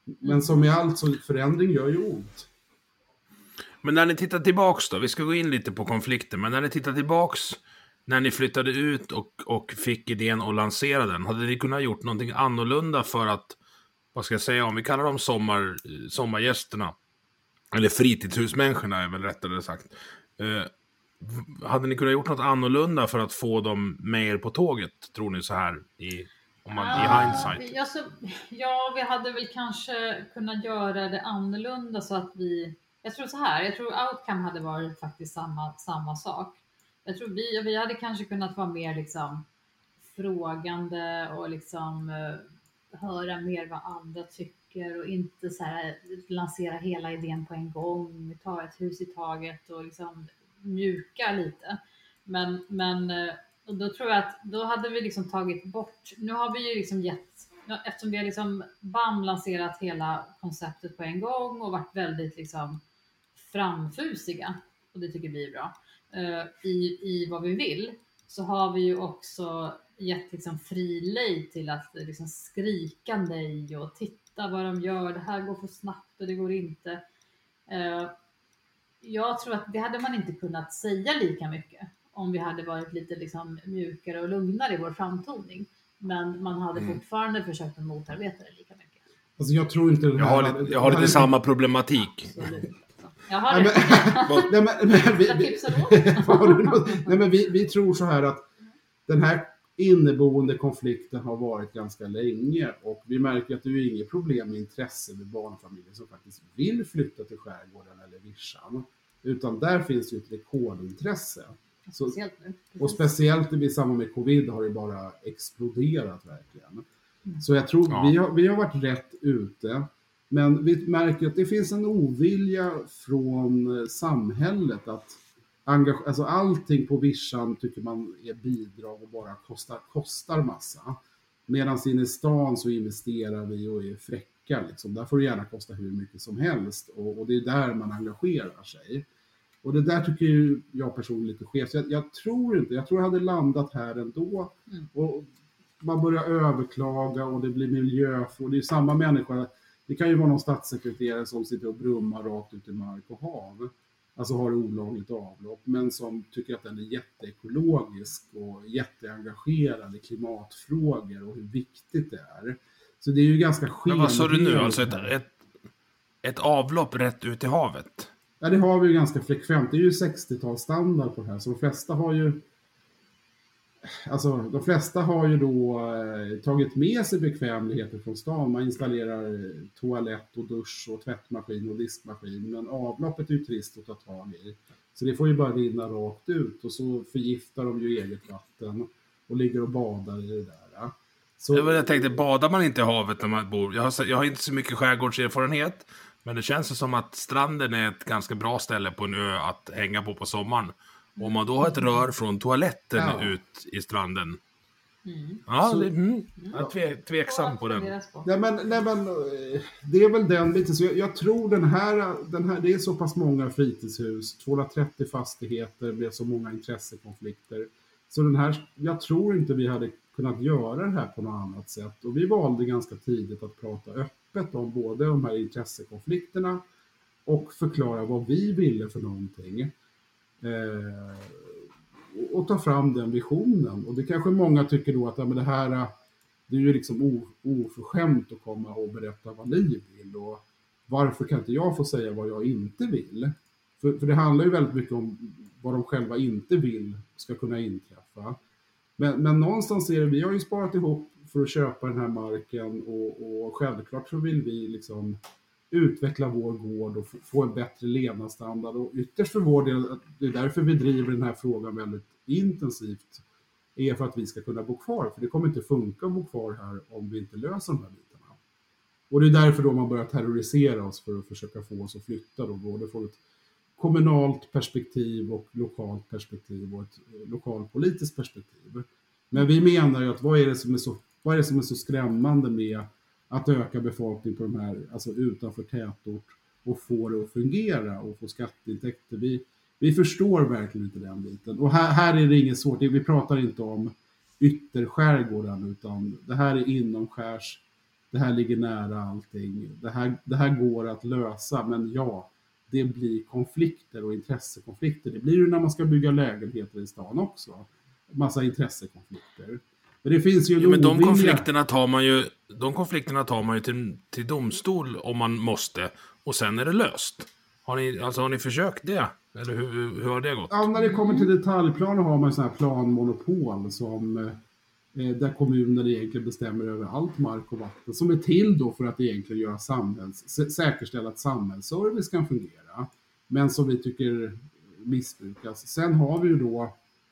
Men som i allt så förändring gör ju ont. Men när ni tittar tillbaks då, vi ska gå in lite på konflikten, men när ni tittar tillbaks, när ni flyttade ut och, och fick idén och lanserade den, hade ni kunnat gjort någonting annorlunda för att, vad ska jag säga, om vi kallar dem sommar, sommargästerna, eller fritidshusmänniskorna är väl rättare sagt, eh, hade ni kunnat gjort något annorlunda för att få dem med er på tåget, tror ni så här i, om man, i hindsight? Ja, alltså, ja, vi hade väl kanske kunnat göra det annorlunda så att vi, jag tror så här, jag tror outcome hade varit faktiskt samma, samma sak. Jag tror vi, vi hade kanske kunnat vara mer liksom frågande och liksom uh, höra mer vad andra tycker och inte så här lansera hela idén på en gång, ta ett hus i taget och liksom mjuka lite. Men, men och då tror jag att då hade vi liksom tagit bort, nu har vi ju liksom gett, eftersom vi har liksom bam lanserat hela konceptet på en gång och varit väldigt liksom framfusiga, och det tycker vi är bra, uh, i, i vad vi vill, så har vi ju också gett liksom fri lejd till att liksom skrika nej och titta vad de gör, det här går för snabbt och det går inte. Uh, jag tror att det hade man inte kunnat säga lika mycket om vi hade varit lite liksom mjukare och lugnare i vår framtoning, men man hade mm. fortfarande försökt att motarbeta det lika mycket. Alltså jag tror inte det här... Jag har lite, jag har lite samma problematik. Absolut. Jag har det. Nej, men, men, vi, vi, nej, men vi, vi tror så här att den här inneboende konflikten har varit ganska länge, och vi märker att det är inget problem med intresse med barnfamiljer som faktiskt vill flytta till skärgården eller vischan, utan där finns ju ett rekordintresse. Så, och speciellt i samband med covid har det bara exploderat verkligen. Mm. Så jag tror ja. vi, har, vi har varit rätt ute. Men vi märker att det finns en ovilja från samhället att engage- alltså allting på vischan tycker man är bidrag och bara kostar, kostar massa. Medan inne i stan så investerar vi och är fräcka. Liksom. Där får det gärna kosta hur mycket som helst. Och, och det är där man engagerar sig. Och det där tycker ju jag personligen lite skevt. Jag, jag tror inte, jag tror jag hade landat här ändå. Mm. Och man börjar överklaga och det blir miljöfrågor. Det är samma människa. Det kan ju vara någon statssekreterare som sitter och brummar rakt ut i mark och hav. Alltså har olagligt avlopp. Men som tycker att den är jätteekologisk och jätteengagerad i klimatfrågor och hur viktigt det är. Så det är ju ganska skenande. Men vad sa du nu? Alltså ett, ett, ett avlopp rätt ut i havet? Ja, det har vi ju ganska frekvent. Det är ju sextiotalsstandard på det här. Så de flesta har ju... Alltså, de flesta har ju då eh, tagit med sig bekvämligheter från stan. Man installerar toalett och dusch och tvättmaskin och diskmaskin. Men avloppet är ju trist att ta tag i. Så det får ju bara rinna rakt ut. Och så förgiftar de ju eget vatten och ligger och badar i det där. Så... Jag, jag tänkte, badar man inte i havet när man bor? Jag har, jag har inte så mycket skärgårdserfarenhet. Men det känns som att stranden är ett ganska bra ställe på en ö att hänga på på sommaren. Om man då har ett rör från toaletten ja. ut i stranden. Mm. Ja, så, det, mm, jag är tve, tveksam på den. Nej men, nej, men det är väl den lite. Så jag, jag tror den här, den här, det är så pass många fritidshus. tvåhundratrettio fastigheter, det blir så många intressekonflikter. Så den här, jag tror inte vi hade kunnat göra det här på något annat sätt. Och vi valde ganska tidigt att prata öppet om både de här intressekonflikterna och förklara vad vi ville för någonting. Eh, och ta fram den visionen. Och det kanske många tycker då att ja, men det här det är ju liksom o, oförskämt att komma och berätta vad ni vill. Och varför kan inte jag få säga vad jag inte vill? För, för det handlar ju väldigt mycket om vad de själva inte vill ska kunna inträffa. Men, men någonstans är det, vi har ju sparat ihop för att köpa den här marken och, och självklart så vill vi liksom utveckla vår gård och få en bättre levnadsstandard. Och ytterst för vår del, det är därför vi driver den här frågan väldigt intensivt, är för att vi ska kunna bo kvar. För det kommer inte funka att bo kvar här om vi inte löser de här bitarna. Och det är därför då man börjar terrorisera oss för att försöka få oss att flytta. Då, både från ett kommunalt perspektiv och lokalt perspektiv och ett lokalpolitiskt perspektiv. Men vi menar ju att vad är det som är så, vad är det som är så skrämmande med att öka befolkningen på de här, alltså utanför tätort och få det att fungera och få skatteintäkter. Vi, vi förstår verkligen inte den biten. Och här, här är det inget svårt. Vi pratar inte om ytterskärgården utan det här är inomskärs det här ligger nära allting, det här, det här går att lösa, men ja, det blir konflikter och intressekonflikter. Det blir ju när man ska bygga lägenheter i stan också. Massa intressekonflikter. Men det finns ju en ja, men de ovilja. konflikterna tar man ju, de konflikterna tar man ju till, till domstol om man måste. Och sen är det löst. Har ni, alltså, har ni försökt det? Eller hur, hur har det gått? Ja, när det kommer till detaljplaner har man sådana här planmonopol som, eh, där kommunen egentligen bestämmer över allt mark och vatten. Som är till då för att egentligen göra samhälls, sä- säkerställa att samhällsservice kan fungera. Men som vi tycker missbrukas. Sen har vi ju då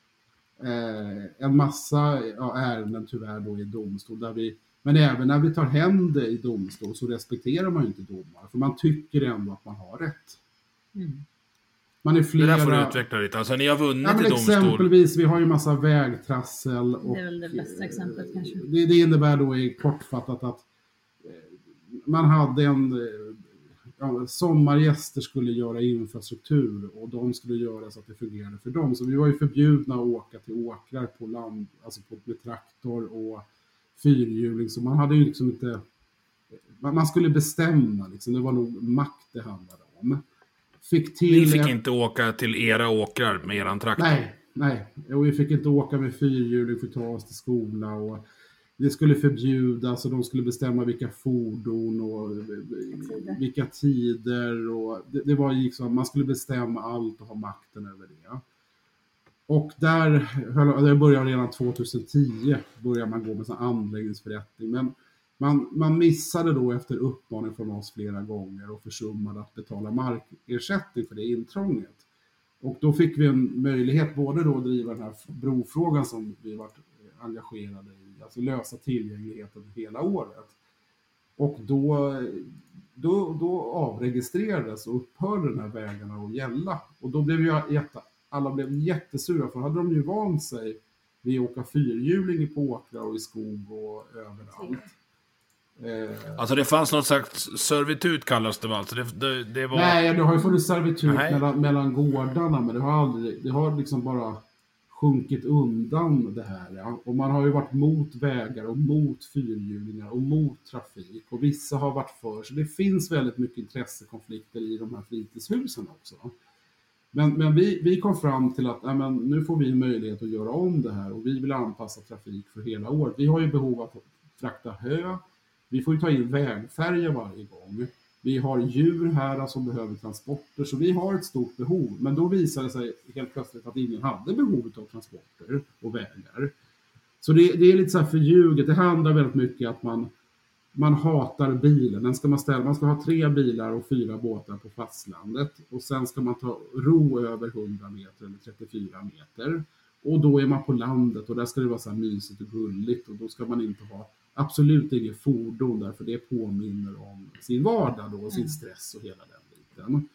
eh, en massa ja, ärenden tyvärr då i domstol. Där vi, men även när vi tar hem det i domstol så respekterar man ju inte domar. För man tycker ändå att man har rätt. Mm. Man är flera... Det där får du utveckla lite. Alltså ni har vunnit ja, men i domstol. exempelvis, vi har ju massa vägtrassel. Och, Det är väl det bästa exemplet kanske. Det, det innebär då i kortfattat att eh, man hade en... Eh, ja, sommargäster skulle göra infrastruktur och de skulle göra så att det fungerade för dem. Så vi var ju förbjudna att åka till åkrar på land, alltså på, med traktor och fyrhjuling. Så man hade ju liksom inte... Man, man skulle bestämma liksom. Det var nog makt det handlade om. Fick till Ni fick en... inte åka till era åkrar med eran traktor. Nej, nej. Och vi fick inte åka med fyrhjuling för att ta oss till skola. Och det skulle förbjudas och de skulle bestämma vilka fordon och Tider. vilka tider. Och det, det var liksom, man skulle bestämma allt och ha makten över det. Och där, det började redan tjugohundratio, började man gå med en anläggningsförrättning. Men man, man missade då efter uppmaning från oss flera gånger och försummade att betala markersättning för det intrånget. Och då fick vi en möjlighet både då att driva den här brofrågan som vi varit engagerade i, alltså lösa tillgängligheten hela året. Och då, då, då avregistrerades och upphörde den här vägarna att gälla. Och då blev ju jätte, alla blev jättesura, för hade de ju vant sig vid att åka fyrhjuling på åkrar och i skog och överallt. Eh, Alltså det fanns något slags servitut kallas det, alltså det, det, det var... Nej, det har ju funnits servitut Nej. mellan, mellan gårdarna, men det har aldrig, det har liksom bara sjunkit undan det här. Ja. Och man har ju varit mot vägar och mot fyrhjulingar och mot trafik. Och vissa har varit för. Så det finns väldigt mycket intressekonflikter i de här fritidshusen också. Men, men vi, vi kom fram till att ja, men nu får vi en möjlighet att göra om det här. Och vi vill anpassa trafik för hela året. Vi har ju behov av att frakta hö. Vi får ju ta in vägfärja varje gång. Vi har djur här som behöver transporter, så vi har ett stort behov. Men då visade det sig helt plötsligt att ingen hade behovet av transporter och vägar. Så det, det är lite så här förljuget. Det handlar väldigt mycket om att man, man hatar bilen. Den ska man, ställa, man ska ha tre bilar och fyra båtar på fastlandet. Och sen ska man ta ro över hundra meter eller trettiofyra meter. Och då är man på landet och där ska det vara så här mysigt och gulligt. Och då ska man inte ha absolut inget fordon där, för det påminner om sin vardag då, och sin stress och hela den biten.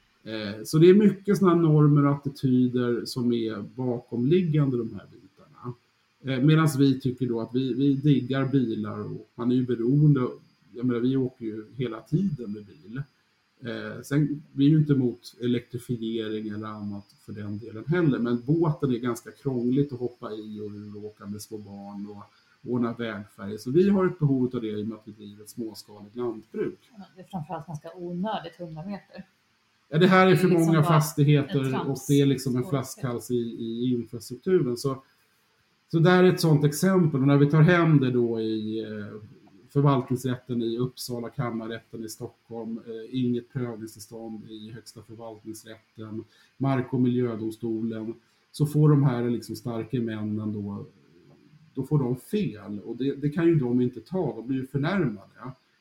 Eh, så det är mycket sådana normer och attityder som är bakomliggande de här bitarna. Eh, Medan vi tycker då att vi, vi diggar bilar och man är ju beroende, jag menar vi åker ju hela tiden med bil. Eh, sen vi är ju inte emot elektrifiering eller annat för den delen heller, men båten är ganska krångligt att hoppa i och ur och åka med små barn och ordna vägfärger. Så vi har ett behov av det i och med att vi driver ett småskaligt lantbruk. Det är framförallt ganska onödigt hundra meter. Ja, det här är för Det är liksom många bara fastigheter en trams. och det är liksom en flaskhals i, i infrastrukturen. Så, så där är ett sådant exempel. Och när vi tar hem det då i eh, förvaltningsrätten i Uppsala, kammarrätten i Stockholm, eh, inget prövningstillstånd i högsta förvaltningsrätten, mark- och miljödomstolen, så får de här liksom starka männen då då får de fel. Och det, det kan ju de inte ta. De blir ju förnärmade.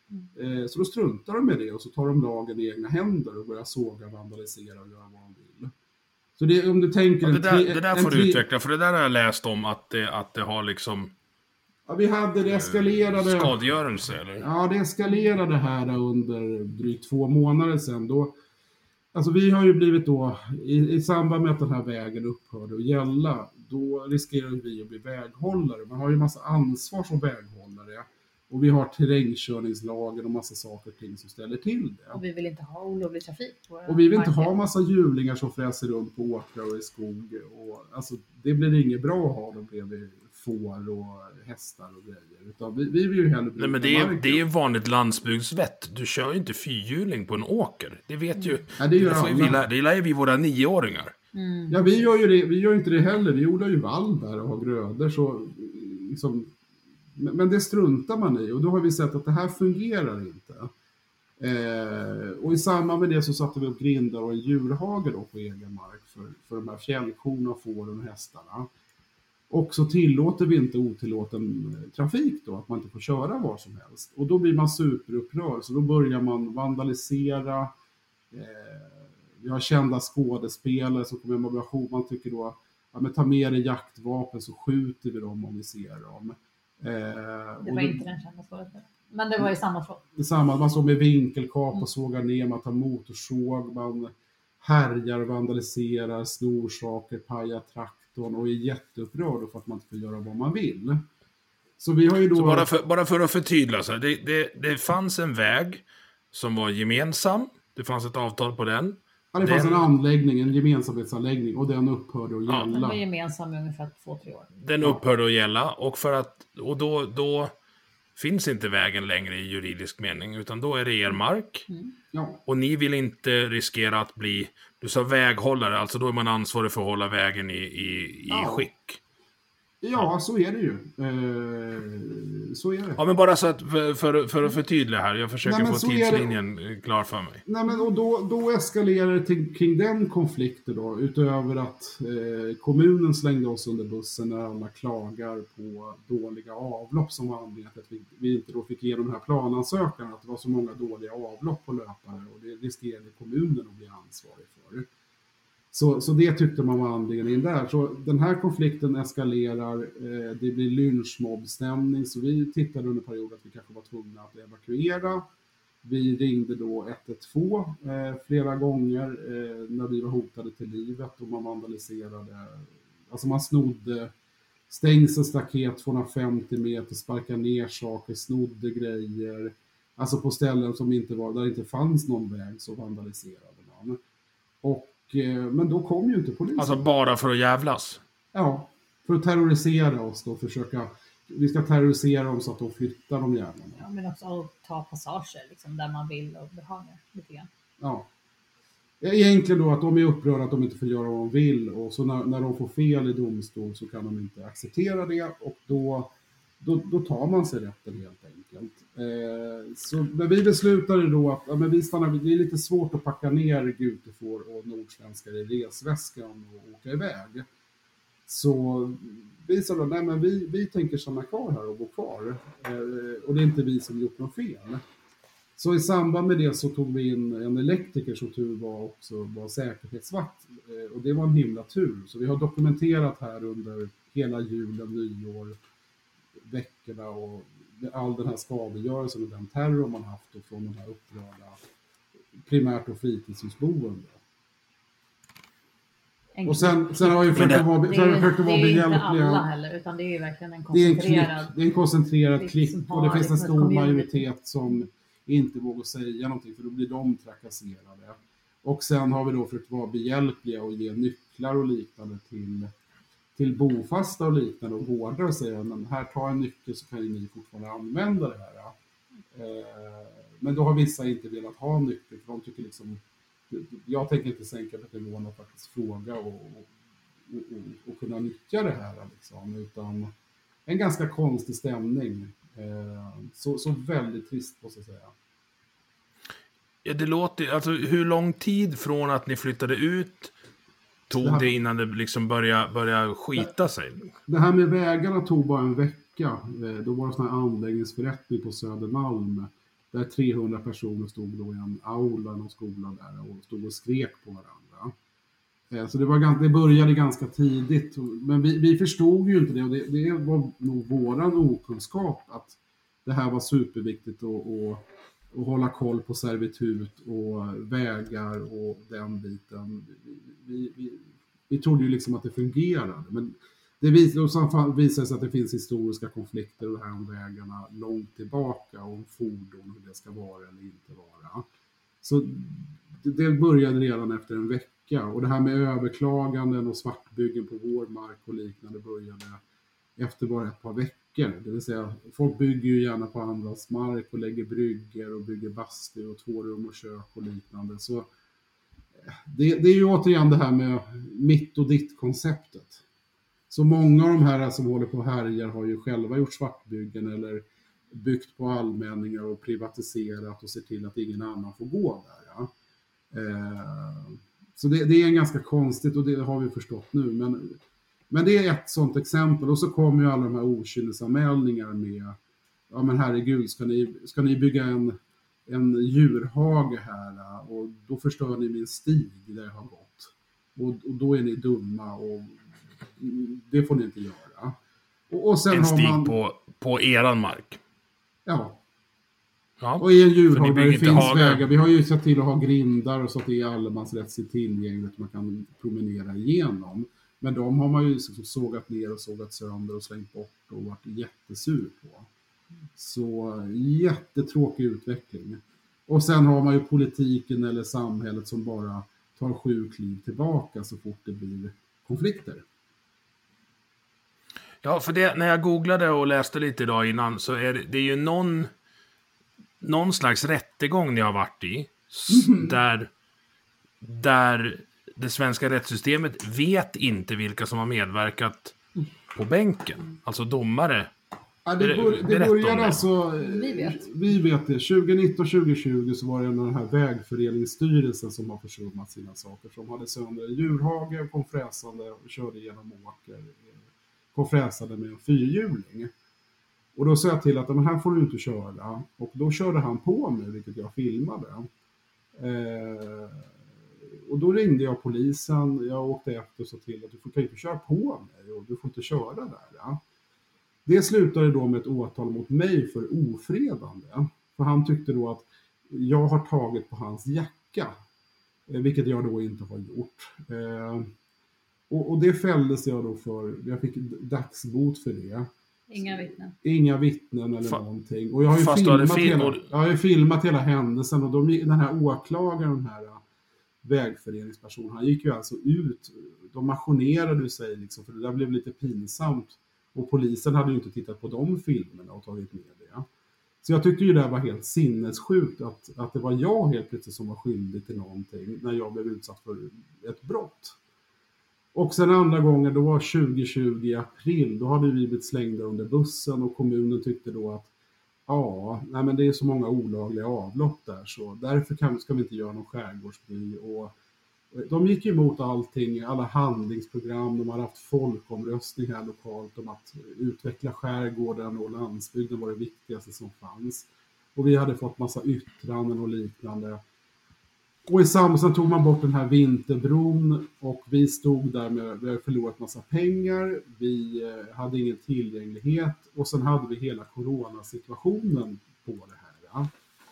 Mm. Eh, så då struntar de med det och så tar de lagen i egna händer och börjar såga, vandalisera och göra vad de vill. Så det, om du tänker... Ja, det, där, en, det där en, får en, du utveckla, för det där har jag läst om att det, att det har liksom... Ja, vi hade det eskalerade... Skadegörelse, eller? Ja, det eskalerade här under drygt två månader sedan. Då, alltså vi har ju blivit då, i, i samband med att den här vägen upphörde att gälla, då riskerar vi att bli väghållare. Man har ju massa ansvar som väghållare. Och vi har terrängkörningslagen och massa saker och ting som ställer till det. Och vi vill inte ha olovlig trafik på våra Och vi vill inte marker. ha massa hjulingar som fräser runt på åkrar och i skog. Och, alltså, det blir inget bra att ha dem bredvid får och hästar och grejer. Utan vi, vi vill ju hellre Nej, men det är, det är vanligt landsbygdsvett. Du kör ju inte fyrhjuling på en åker. Det vet ju. Ja, det gör det får ju vi, lär, det lär ju vi våra nioåringar. Mm. Ja, vi gör ju det, vi gör inte det heller. Vi odlar ju vall där och har grödor. Så, liksom, men det struntar man i. Och då har vi sett att det här fungerar inte. Eh, och i samband med det så satte vi upp grindar och en djurhage då på egen mark för, för de här fjällkorna, fåren och hästarna. Och så tillåter vi inte otillåten trafik då, att man inte får köra var som helst. Och då blir man superupprörd, så då börjar man vandalisera. Eh, vi har kända skådespelare som kommer med motivation. Man tycker då, ja, men ta med dig jaktvapen så skjuter vi dem om vi ser dem. Eh, det var inte den kända skådespelaren. Men det var i samma fråga. I samma, man står med vinkelkap och sågar ner, man tar motorsåg, man härjar, vandaliserar, snor saker, pajar traktorn och är jätteupprörd för att man inte får göra vad man vill. Så vi har ju då... Så bara, för, bara för att förtydliga, så här, det, det, det fanns en väg som var gemensam, det fanns ett avtal på den. Ja, det fanns den, en anläggning, en gemensamhetsanläggning, och den upphörde att gälla. Ja, den var gemensam i ungefär två, tre år. Den upphörde att gälla, och, för att, och då... då finns inte vägen längre i juridisk mening, utan då är det er mark. Mm. Ja. Och ni vill inte riskera att bli, du sa väghållare, alltså då är man ansvarig för att hålla vägen i, i, i ja. skick. Ja, så är det ju. Eh, så är det. Ja, men bara så att för, för, för att förtydliga här, jag försöker Nej, få tidslinjen klar för mig. Nej, men och då, då eskalerar det till, kring den konflikten då, utöver att eh, kommunen slängde oss under bussen när alla klagar på dåliga avlopp som var anledningen till att vi, vi inte då fick igenom den här planansökan, att det var så många dåliga avlopp på löpare, och det riskerade kommunen att bli ansvarig för. Så, så det tyckte man var anledningen där. Så den här konflikten eskalerar, eh, det blir lynchmobbstämning, så vi tittade under perioden att vi kanske var tvungna att evakuera. Vi ringde då ett ett två eh, flera gånger eh, när vi var hotade till livet, och man vandaliserade, alltså man snodde stängselstaket tvåhundrafemtio meter, sparkade ner saker, snodde grejer, alltså på ställen som inte var, där det inte fanns någon väg, så vandaliserade man. Och men då kom ju inte polisen. Alltså bara för att jävlas? Ja, för att terrorisera oss då, försöka, vi ska terrorisera dem så att de flyttar de jävlarna. Ja, men också att ta passager liksom, där man vill och behagar lite grann. Ja. Egentligen då att de är upprörda att de inte får göra vad de vill, och så när, när de får fel i domstol så kan de inte acceptera det, och då, då, då tar man sig rätten helt enkelt. Eh, så men vi beslutade då att ja, men vi stannar, det är lite svårt att packa ner gutefår och nordsvenskar i resväskan och åka iväg. Så vi sa då, nej men vi, vi tänker stanna kvar här och bo kvar. Eh, och det är inte vi som gjort något fel. Så i samband med det så tog vi in en elektriker som tur var också var säkerhetsvakt. Eh, och det var en himla tur. Så vi har dokumenterat här under hela julen, nyår, veckorna och all den här skadegörelsen och den terror man haft och från de här upprörda primärt och fritidshusboende. En och sen, sen har jag försökt att vara behjälplig. Det är ju inte alla heller, utan det är ju verkligen en koncentrerad... Det är en, klick, det är en koncentrerad klick, klick och det finns en stor majoritet som inte vågar säga någonting, för då blir de trakasserade. Och sen har vi då försökt vara behjälpliga och ge nycklar och liknande till... till bofasta och liknande, och gårdar, och säger men här, ta en nyckel så kan ju ni fortfarande använda det här. Eh, men då har vissa inte velat ha nyckel, för de tycker liksom, jag tänker inte sänka på nivån och faktiskt fråga och, och, och, och kunna nyttja det här liksom, utan en ganska konstig stämning. Eh, så, så väldigt trist, måste jag säga. Ja, det låter, alltså hur lång tid från att ni flyttade ut tog det, här, det innan det liksom började, började skita det, sig? Det här med vägarna tog bara en vecka. Då var det sån här anläggningsförrättning på Södermalm, där trehundra personer stod då i en aula och skola där och stod och skrek på varandra. Så det, var, det började ganska tidigt, men vi, vi förstod ju inte det, och det, det var nog våran okunskap att det här var superviktigt att, att, att hålla koll på servitut och vägar och den biten. Vi, vi, vi trodde ju liksom att det fungerade, men det visade, visade sig att det finns historiska konflikter och det här om vägarna långt tillbaka, och om fordon, hur det ska vara eller inte vara. Så det, det började redan efter en vecka, och det här med överklaganden och svartbyggen på vår mark och liknande började efter bara ett par veckor. Det vill säga, folk bygger ju gärna på andras mark och lägger brygger och bygger bastu och två rum och kök och liknande. Så det, det är ju återigen det här med mitt och ditt konceptet. Så många av de här som håller på och härjar har ju själva gjort svartbyggen eller byggt på allmänningar och privatiserat och ser till att ingen annan får gå där. Ja. Eh, så det, det är ganska konstigt och det har vi förstått nu. Men, men det är ett sånt exempel. Och så kommer ju alla de här okynnesanmälningar med, ja men herregud, ska ni, ska ni bygga en, en djurhage här och då förstör ni min stig där jag har gått. Och, och då är ni dumma och det får ni inte göra. Och, och sen en stig har man, på, på eran mark. Ja. Ja. Och i en djurhage där det finns hagar. vägar. Vi har ju sett till att ha grindar och så att det är allemansrättsligt tillgängligt man kan promenera igenom. Men de har man ju liksom sågat ner och sågat sönder och slängt bort och varit jättesur på. Så jättetråkig utveckling. Och sen har man ju politiken eller samhället som bara tar sju kliv tillbaka så fort det blir konflikter. Ja, för det, när jag googlade och läste lite idag innan så är det, det är ju någon, någon slags rättegång ni har varit i mm. där, där det svenska rättssystemet vet inte vilka som har medverkat på bänken. Alltså domare. Ja, det bör, det började alltså, vi vet. Vi vet det. tjugonitton tjugo så var det den här vägföreningsstyrelsen som har försummat sina saker. Som hade sönder en djurhage, kom fräsande och körde genom åker. Kom fräsade med en fyrhjuling. Och då sa jag till att men här får du inte köra. Och då körde han på mig, vilket jag filmade. Eh, och då ringde jag polisen. Jag åkte efter och sa till att du får, kan inte köra på mig och du får inte köra där. Ja. Det slutade då med ett åtal mot mig för ofredande. För han tyckte då att jag har tagit på hans jacka. Eh, vilket jag då inte har gjort. Eh, och, och det fälldes jag då för. Jag fick dagsbot för det. Inga vittnen. Inga vittnen eller Fa- någonting. Och jag har ju Fast filmat, film- hela, jag har ju filmat hela händelsen. Och de, den här åklagaren, den här vägföreningspersonen, han gick ju alltså ut. De massionerade sig liksom, för det där blev lite pinsamt. Och polisen hade ju inte tittat på de filmerna och tagit med det. Så jag tyckte ju det var helt sinnessjukt att, att det var jag helt plötsligt som var skyldig till någonting när jag blev utsatt för ett brott. Och sen andra gången, då var tjugo tjugo i april, då hade vi blivit slängda under bussen och kommunen tyckte då att ja, nej men det är så många olagliga avlopp där så därför kan, ska vi inte göra någon skärgårdsby. Och de gick emot allting, alla handlingsprogram, de har haft folkomröstning här lokalt om att utveckla skärgården och landsbygden var det viktigaste som fanns. Och vi hade fått massa yttranden och liknande. Och i sammanhang tog man bort den här vinterbron och vi stod där med, vi hade förlorat massa pengar, vi hade ingen tillgänglighet och sen hade vi hela coronasituationen på det här. Ja.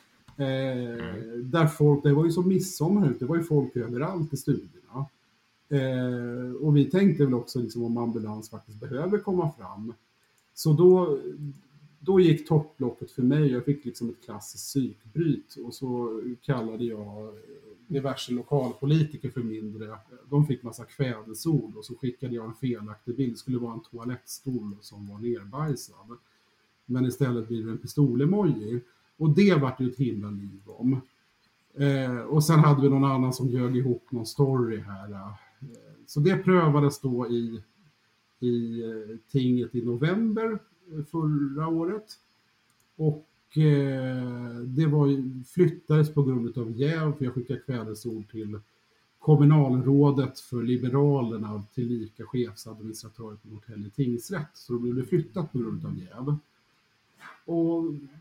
Eh, där folk, det var ju så midsommar ut, det var ju folk överallt i studierna. Eh, och vi tänkte väl också liksom, om ambulans faktiskt behöver komma fram. Så då, då gick topplocket för mig, jag fick liksom ett klassiskt psykbryt och så kallade jag diverse lokalpolitiker för mindre. De fick massa kvädesord och så skickade jag en felaktig bild. Det skulle vara en toalettstol som var nerbajsad. Men istället blir det en pistolemoji. Och det var ju ett himla liv om. Eh, och sen hade vi någon annan som ljög ihop någon story här. Eh, så det prövades då i, i eh, tinget i november förra året. Och eh, det var, flyttades på grund av jäv. För jag skickade kvädesord till kommunalrådet för Liberalerna till lika chefsadministratör på Norrtälje tingsrätt. Så då blev det flyttat på grund av jäv. Och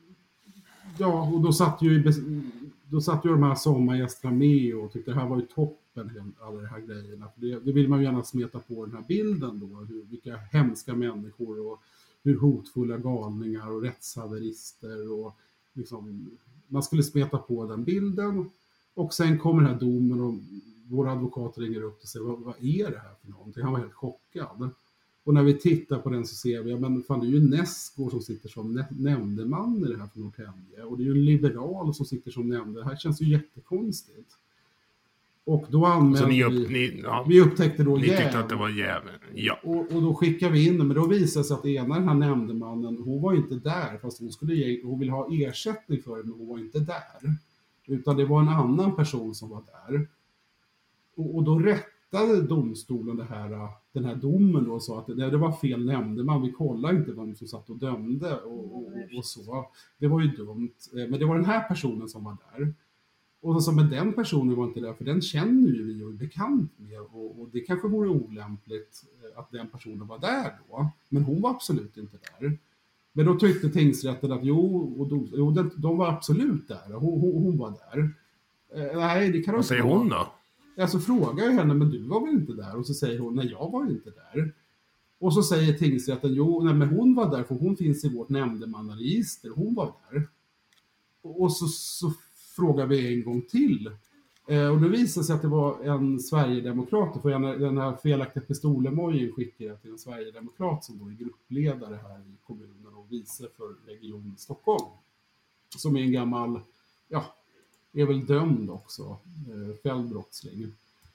ja, och då satt ju, då satt ju de här sommargästerna med och tyckte det här var ju toppen, alla de här grejerna. För det, det vill man ju gärna smeta på den här bilden då, hur, vilka hemska människor och hur hotfulla galningar och rättshaverister och liksom, man skulle smeta på den bilden. Och sen kommer den här domen och våra advokater ringer upp och säger, vad, vad är det här för någonting? Han var helt chockad. Och när vi tittar på den så ser vi, ja men fan det är ju Näsgård som sitter som nä- nämndeman i det här för Norrtälje. Och det är ju en liberal som sitter som nämnde. Det här känns ju jättekonstigt. Och då anmälde Så ni upp, vi, ni, ja, vi upptäckte då ni jäv. tyckte att det var jäv. Ja. Och, och då skickade vi in det, men då visade det sig att ena den här nämndemannen, hon var inte där, fast hon, skulle ge, hon ville ha ersättning för det, men hon var inte där. Utan det var en annan person som var där. Och, och då rättade domstolen det här, den här domen då, och sa att det, det var fel nämndeman, vi kollade inte vem som satt och dömde och, och, och så. Det var ju dumt, men det var den här personen som var där. Och så, men den personen var inte där, för den känner ju vi och är bekant med. Och, och det kanske vore olämpligt att den personen var där då. Men hon var absolut inte där. Men då tyckte tingsrätten att jo, och då, jo de, de var absolut där. Hon, hon, hon var där. Eh, nej, det kan Vad säger hon då? Alltså frågar jag henne, men du var väl inte där? Och så säger hon, nej jag var inte där. Och så säger tingsrätten, jo, nej men hon var där, för hon finns i vårt nämndemannaregister. Hon var där. Och så... så frågar vi en gång till. Eh, och det visade sig att det var en Sverigedemokrat. För den här felaktiga pistolemojen skickade jag till en Sverigedemokrat som då är gruppledare här i kommunen och vice för Region Stockholm. Som är en gammal, ja, är väl dömd också. Eh, fälldbrottsling.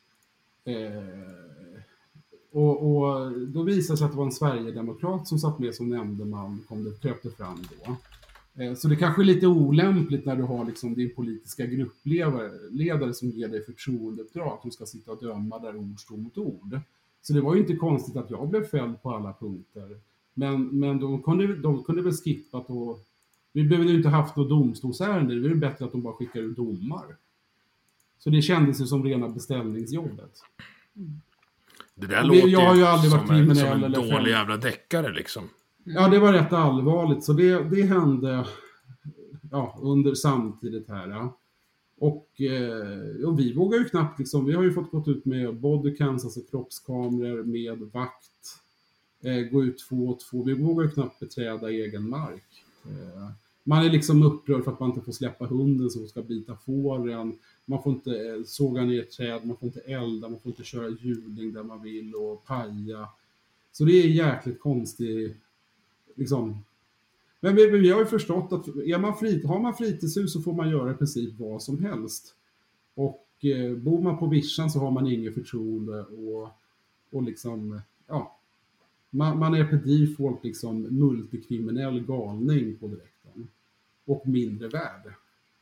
Eh, och, och då visade sig att det var en Sverigedemokrat som satt med som nämndeman, kom det kröpte fram då. Så det kanske är lite olämpligt när du har liksom din politiska gruppledare som ger dig förtroendeuppdrag som ska sitta och döma där ord står mot ord. Så det var ju inte konstigt att jag blev fälld på alla punkter. Men, men de, kunde, de kunde väl skippat och vi behövde ju inte haft något domstolsärende. Det var ju bättre att de bara skickade ut domar. Så det kändes ju som rena beställningsjobbet. Det där Och låter jag har ju aldrig varit som en, kriminell som en eller dålig fälld. jävla deckare liksom. Ja, det var rätt allvarligt. Så det, det hände ja, under samtidigt här. Ja. Och, eh, och vi vågar ju knappt, liksom, vi har ju fått gått ut med bodycams, alltså kroppskameror med vakt. Eh, gå ut två och två. Vi vågar ju knappt beträda egen mark. Eh, man är liksom upprörd för att man inte får släppa hunden som ska bita fåren. Man får inte eh, såga ner träd, man får inte elda, man får inte köra hjuling där man vill och paja. Så det är jäkligt konstigt. Liksom. Men vi, vi har ju förstått att är man frit, har man fritidshus så får man göra i princip vad som helst. Och eh, bor man på vischan så har man ingen förtroende och, och liksom, ja, man, man är per default liksom multikriminell galning på direkten. Och mindre värd.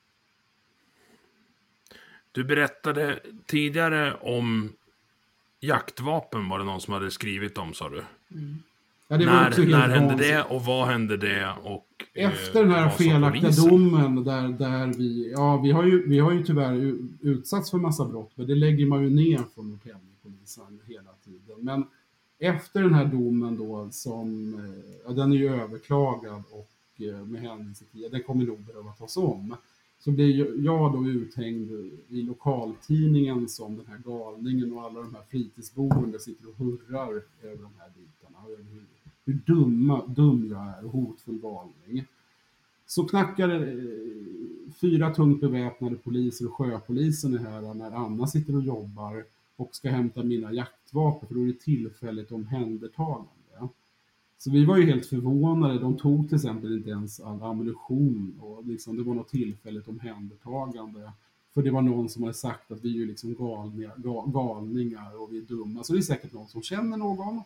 Du berättade tidigare om jaktvapen, var det någon som hade skrivit om, sa du? Mm. Ja, det var när också helt när hände vansinnigt. det och vad hände det? Och, Efter eh, den här vad sa felaktiga polisen? domen där, där vi, ja vi har, ju, vi har ju tyvärr utsatts för massa brott, men det lägger man ju ner från Norrtäljepolisen hela tiden. Men efter den här domen då som, ja den är ju överklagad och med hänvisning till, den kommer nog behöva tas om. Så blir jag då uthängd i lokaltidningen som den här galningen och alla de här fritidsboende sitter och hurrar över de här bitarna. Över hur, hur dumma, dum jag är och hotfull galning. Så knackar eh, fyra tungt beväpnade poliser och sjöpolisen är här när Anna sitter och jobbar och ska hämta mina jaktvapen, för då är det tillfälligt omhändertagande. Så vi var ju helt förvånade. De tog till exempel inte ens all ammunition och liksom, det var något tillfälligt omhändertagande. För det var någon som hade sagt att vi är ju liksom galningar, gal, galningar och vi är dumma. Så det är säkert någon som känner någon.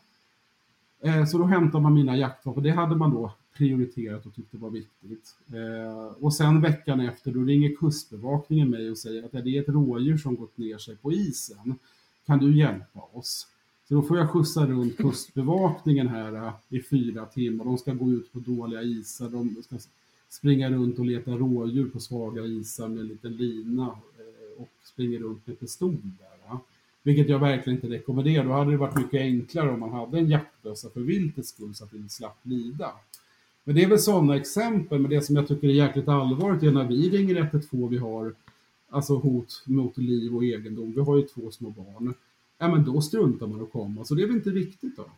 Eh, så då hämtar man mina jaktvapen. Det hade man då prioriterat och tyckte var viktigt. Eh, och sen veckan efter då ringer kustbevakningen mig och säger att det är ett rådjur som gått ner sig på isen. Kan du hjälpa oss? Så då får jag skjutsa runt kustbevakningen här i fyra timmar. De ska gå ut på dåliga isar. De ska springa runt och leta rådjur på svaga isar med en liten lina. Och springa runt med pistol där. Vilket jag verkligen inte rekommenderar. Då hade det varit mycket enklare om man hade en jaktbössa för viltets skull så att det inte slapp lida. Men det är väl sådana exempel. Men det som jag tycker är jäkligt allvarligt är när vi ringer ett ett två vi har alltså hot mot liv och egendom. Vi har ju två små barn. Ja, men då struntar man att komma. Så det är väl inte viktigt då.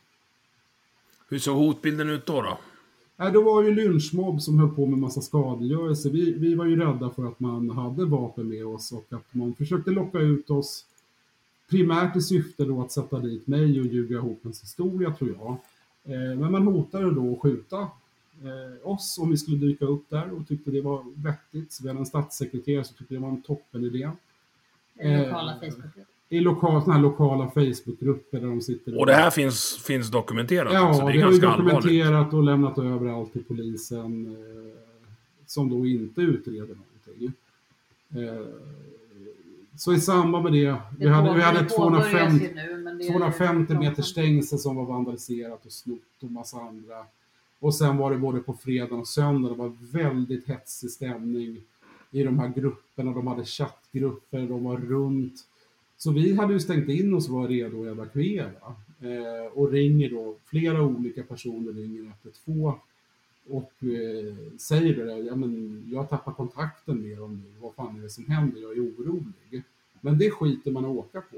Hur såg hotbilden ut då då? Ja, då var ju lynchmobb som höll på med massa skadegörelse. Vi, vi var ju rädda för att man hade vapen med oss och att man försökte locka ut oss primärt i syfte då att sätta dit mig och ljuga ihop en historia, tror jag. Eh, men man hotade då att skjuta eh, oss om vi skulle dyka upp där och tyckte det var vettigt. Så vi hade en statssekreterare som tyckte det var en toppen idé. I lokala Facebookgrupper. I lokal, såna här lokala Facebookgrupper där de sitter. Och det här finns, finns dokumenterat? Ja, så det är det har ju ganska dokumenterat allvarligt. och lämnat över allt till polisen eh, som då inte utreder någonting. Eh, så i samband med det, det vi hade, vi hade tvåhundrafemtio, nu, tvåhundrafemtio meter stängsel som var vandaliserat och snott och massa andra. Och sen var det både på fredag och söndag, det var väldigt hetsig stämning i de här grupperna. De hade chattgrupper, de var runt. Så vi hade ju stängt in oss och var redo att evakuera. Eh, och ringer då, flera olika personer ringer efter två. Och eh, säger det, ja, men jag tappar kontakten med dem nu. Vad fan är det som händer? Jag är orolig. Men det skiter man att åka på.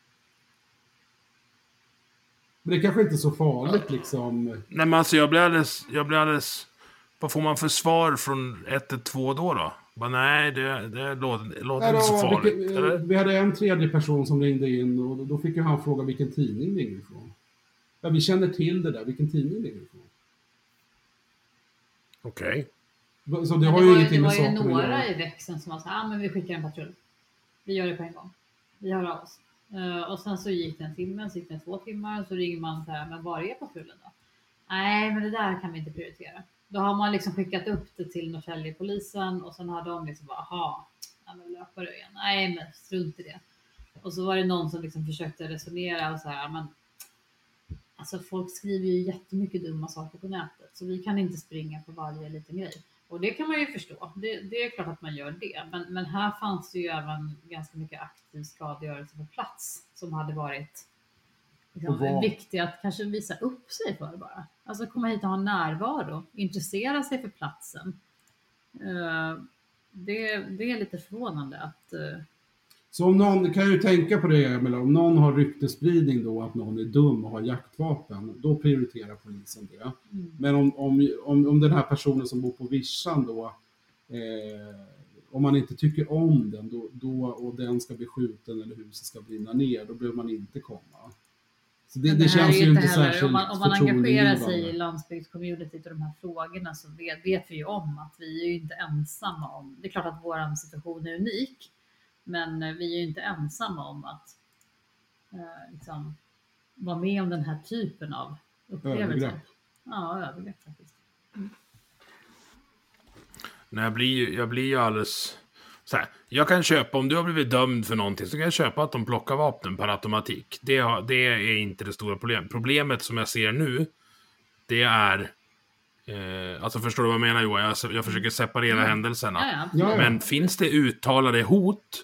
Men det kanske inte är så farligt liksom. Nej, men alltså jag blir alldeles... Jag blir alldeles... Vad får man för svar från ett till två då då? Bara, nej, det, det låter, låter Ja, inte så då, farligt. vilken, eller? vi hade en tredje person som ringde in och då fick ju han fråga vilken tidning det är ifrån. Ja, vi känner till det där. Vilken tidning det är ifrån. Okej. Okay. Så det Men har det ju var ingenting det med var ju saker att några göra. i växeln som var så här, ah, men vi skickar en patrull. Vi gör det på en gång. Vi hör av oss. Uh, och sen så gick det en timme, så gick det två timmar, så ringer man så här, men var är patrullen då? Nej, men det där kan vi inte prioritera. Då har man liksom skickat upp det till Norrtäljepolisen och sen har de liksom bara, aha, ja, men löper det igen. Nej, men strunt i det. Och så var det någon som liksom försökte resonera och så här, men alltså folk skriver ju jättemycket dumma saker på nätet, så vi kan inte springa på varje liten grej. Och det kan man ju förstå. Det, det är klart att man gör det. Men, men här fanns det ju även ganska mycket aktiv skadegörelse på plats som hade varit liksom, viktigt att kanske visa upp sig för bara. Alltså komma hit och ha närvaro. Intressera sig för platsen. Uh, det, det är lite förvånande att... Uh... Så om någon, kan ju tänka på det, Emil, om någon har ryktespridning då att någon är dum och har jaktvapen, då prioriterar polisen det. Mm. Men om, om, om, om den här personen som bor på Vischan då, eh, om man inte tycker om den då, då, och den ska bli skjuten eller huset ska brinna ner, då behöver man inte komma. Så det, det, det känns ju inte heller, särskilt om man, om man engagerar sig i landsbygdscommunityt och de här frågorna, så vet, vet vi ju om att vi är ju inte ensamma om, det är klart att vår situation är unik. Men vi är ju inte ensamma om att eh, liksom, vara med om den här typen av upplevelser. Övergrepp. Ja, övergrepp faktiskt. Mm. Nej, jag blir ju jag blir ju alldeles... Så här, jag kan köpa, om du har blivit dömd för någonting, så kan jag köpa att de plockar vapnen per automatik. Det, har, det är inte det stora problemet. Problemet som jag ser nu, det är... Eh, alltså förstår du vad jag menar, Johan? Jag, jag försöker separera mm. händelserna. Ja, ja. Men finns det uttalade hot...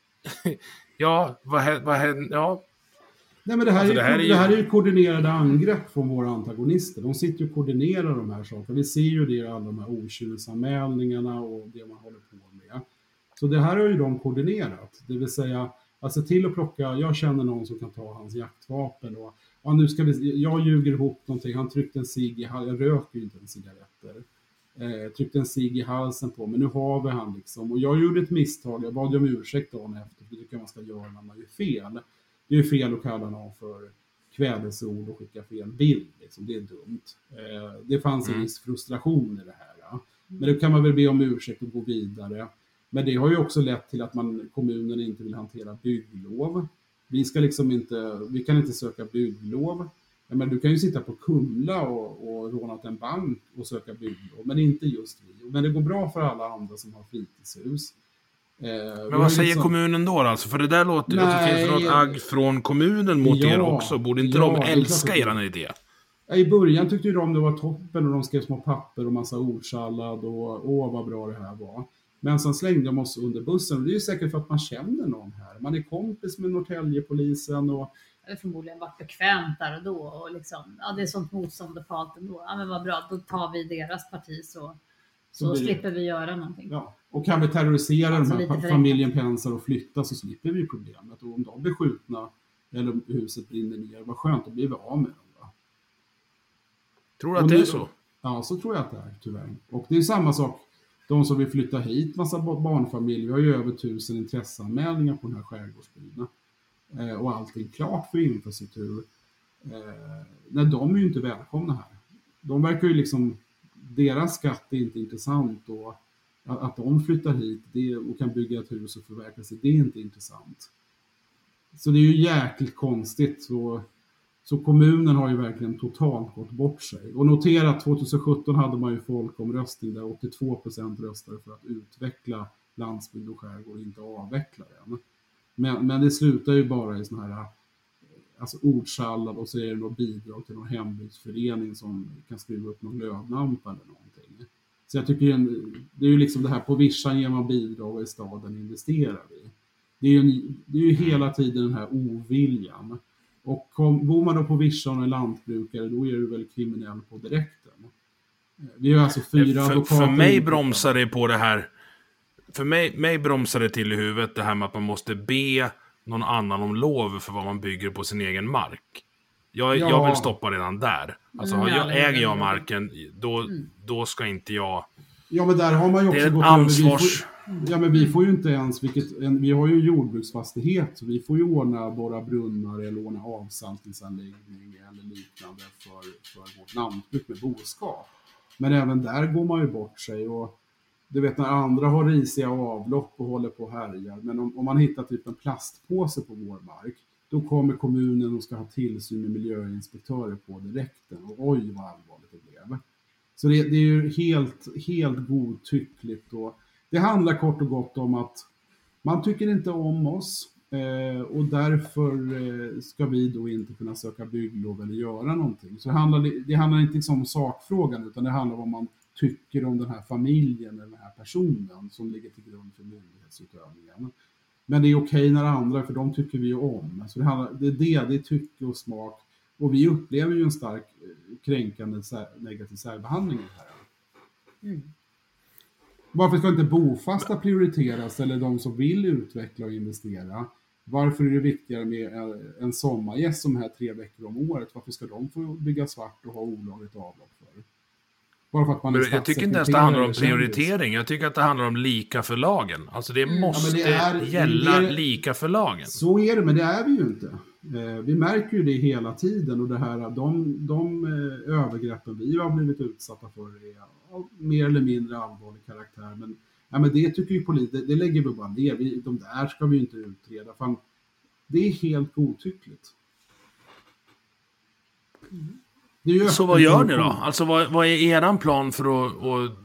ja, vad, vad ja. Nej, men det här, alltså, är, det, här är ju... det här är ju koordinerade angrepp från våra antagonister. De sitter ju och koordinerar de här sakerna. Vi ser ju det i alla de här okynnesanmälningarna och det man håller på med. Så det här har ju de koordinerat. Det vill säga, alltså till att plocka, jag känner någon som kan ta hans jaktvapen och ja, nu ska vi, jag ljuger ihop någonting. Han tryckte en cigg i halsen, jag röker ju inte en cigaretter. Eh, tryckte en cigg i halsen på, men nu har vi han liksom. Och jag gjorde ett misstag, jag bad ju om ursäkt dagen efter, för det tycker jag man ska göra när man gör fel. Det är ju fel att kalla någon för kvädesord och skicka fel bild, liksom. Det är dumt. Eh, det fanns en viss frustration i det här. Ja. Men då kan man väl be om ursäkt och gå vidare. Men det har ju också lett till att man, kommunen inte vill hantera bygglov. Vi ska liksom inte, vi kan inte söka bygglov. Men du kan ju sitta på Kumla och, och rånat en bank och söka bygglov, men inte just vi. Men det går bra för alla andra som har fritidshus. Eh, men vad säger liksom... kommunen då alltså? För det där låter, alltså, finns det något agg från kommunen mot ja, er också? Borde inte ja, de älska er idé? Ja, i början tyckte ju de det var toppen och de skrev små papper och massa ordsallad och åh vad bra det här var. Men sen slängde de oss under bussen och det är ju säkert för att man känner någon här. Man är kompis med Norrtäljepolisen och det har förmodligen varit bekvämt där och då och liksom, ja det är sånt motstånd lokalt ändå. Ja men vad bra, då tar vi deras parti så, så, så slipper vi göra någonting. Ja, och kan vi terrorisera alltså den här familjen Pensar och flytta så slipper vi problemet. Och om de blir skjutna eller om huset brinner ner, vad skönt, då blir vi av med dem va? Tror du att det är så? Ja, så tror jag att det är tyvärr. Och det är samma sak, de som vill flytta hit, massa barnfamiljer, vi har ju över tusen intresseanmälningar på den här skärgårdsbyn. Och allting klart för infrastruktur. Eh, nej, de är ju inte välkomna här. De verkar ju liksom, deras skatt är inte intressant och att, att de flyttar hit det, och kan bygga ett hus och förverkliga sig, det är inte intressant. Så det är ju jäkligt konstigt. Så, så kommunen har ju verkligen totalt gått bort sig. Och notera att tjugohundrasjutton hade man ju folkomröstning där åttiotvå procent röstade för att utveckla landsbygd och skärgård och inte avveckla den. Men, men det slutar ju bara i sån här alltså ordsallad, och så är det något bidrag till någon hembygdsförening som kan skriva upp någon glödlampa eller någonting. Så jag tycker det är ju liksom det här, på vischan ger man bidrag och i staden investerar vi. Det är ju, en, det är ju hela tiden den här oviljan. Och kom, bor man då på vischan och är lantbrukare, då är du väl kriminell på direkten. Vi har alltså fyra för, advokater. För mig bromsar det på det här. För mig, mig bromsar det till i huvudet det här med att man måste be någon annan om lov för vad man bygger på sin egen mark. Jag, ja. jag vill stoppa redan där. Alltså Mm, jag, ja, äger det- jag marken, då, Mm. då ska inte jag... Ja, men där har man ju Det också är ett gått ansvars... över. Vi får, ja, men vi får ju inte ens, vilket, en, vi har ju en jordbruksfastighet, så vi får ju ordna våra brunnar eller ordna avsaltningsanläggning eller liknande för, för vårt lantbruk med boskap. Men även där går man ju bort sig, och du vet när andra har risiga avlopp och håller på och härjar. Men om, om man hittar typ en plastpåse på vår mark, då kommer kommunen och ska ha tillsyn med miljöinspektörer på direkten. Och oj vad allvarligt det blev. Så det, det är ju helt, helt godtyckligt. Och det handlar kort och gott om att man tycker inte om oss. Eh, och därför eh, ska vi då inte kunna söka bygglov eller göra någonting. Så det handlar, det handlar inte liksom om sakfrågan, utan det handlar om vad man tycker om den här familjen eller den här personen som ligger till grund för myndighetsutövningen. Men det är okej när andra, för de tycker vi ju om. Så det, handlar, det är det, det är tycke och smak. Och vi upplever ju en stark kränkande negativ särbehandling här. Mm. Varför ska inte bofasta prioriteras, eller de som vill utveckla och investera? Varför är det viktigare med en sommargäst som här tre veckor om året? Varför ska de få bygga svart och ha olagligt avlopp för? Bara för att man är Jag tycker inte ens det handlar om prioritering. Jag tycker att det handlar om lika för lagen. Alltså det måste Ja, det är, gälla det är, lika för lagen. Så är det, men det är vi ju inte. Eh, vi märker ju det hela tiden, och det här, de, de eh, övergreppen vi har blivit utsatta för är av mer eller mindre allvarlig karaktär. Men, ja, men det tycker ju polisen, det, det lägger vi bara ner. Vi, de där ska vi ju inte utreda. Fan, det är helt godtyckligt. Mm. Det är ju Så vad gör ni då? Alltså vad, vad är eran plan för att, att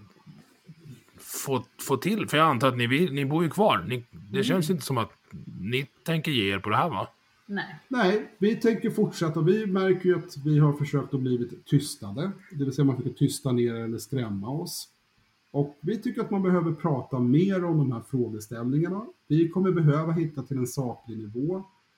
få, få till? För jag antar att ni, vill, ni bor ju kvar. Ni, det känns inte som att ni tänker ge er på det här, va? Nej. Nej, vi tänker fortsätta. Vi märker ju att vi har försökt att bli tystade. Det vill säga man försöker tysta ner eller skrämma oss. Och vi tycker att man behöver prata mer om de här frågeställningarna. Vi kommer behöva hitta till en saklig nivå.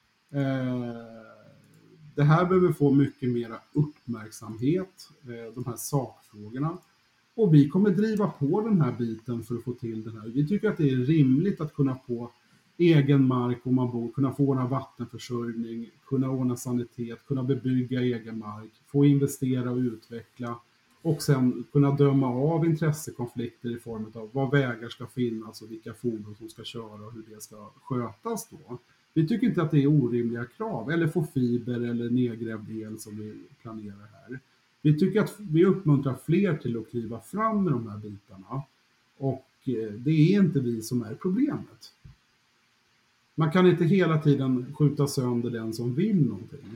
Eh, det här behöver få mycket mer uppmärksamhet, eh, de här sakfrågorna. Och vi kommer driva på den här biten för att få till den här. Vi tycker att det är rimligt att kunna få egen mark om man bor, kunna få ordna vattenförsörjning, kunna ordna sanitet, kunna bebygga egen mark, få investera och utveckla, och sen kunna döma av intressekonflikter i form av vad vägar ska finnas och vilka fordon som ska köra och hur det ska skötas då. Vi tycker inte att det är orimliga krav, eller få fiber eller nedgrävd el som vi planerar här. Vi tycker att vi uppmuntrar fler till att kliva fram med de här bitarna, och det är inte vi som är problemet. Man kan inte hela tiden skjuta sönder den som vill någonting.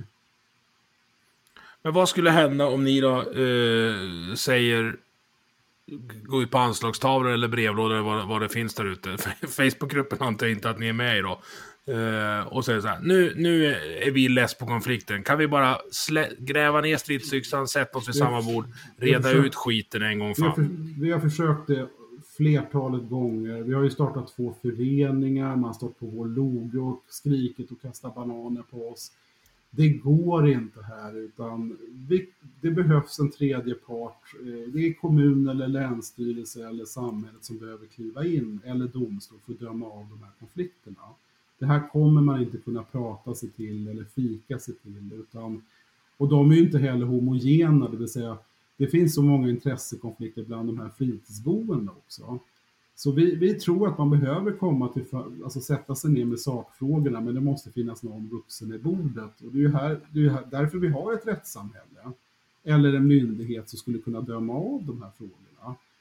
Men vad skulle hända om ni då eh, säger gå ut på anslagstavlor eller brevlådor eller vad, vad det finns där ute. Facebookgruppen antar jag inte att ni är med i då. Eh, och säger så här, nu, nu är vi less på konflikten. Kan vi bara slä, gräva ner stridsyxan, sätta oss vid samma bord, reda försökt, ut skiten en gång vi har, fram. för, vi har försökt det flertalet gånger. Vi har ju startat två föreningar, man har stått på vår logo och skrikit och kastat bananer på oss. Det går inte här, utan vi, det behövs en tredje part. Det är kommun eller länsstyrelse eller samhället som behöver kliva in, eller domstol, för att döma av de här konflikterna. Det här kommer man inte kunna prata sig till eller fika sig till, utan, och de är ju inte heller homogena, det vill säga det finns så många intressekonflikter bland de här fritidsboende också. Så vi, vi tror att man behöver komma till, alltså sätta sig ner med sakfrågorna, men det måste finnas någon vuxen i bordet. Och det är ju här, det är ju här, därför vi har ett rättssamhälle. Eller en myndighet som skulle kunna döma av de här frågorna.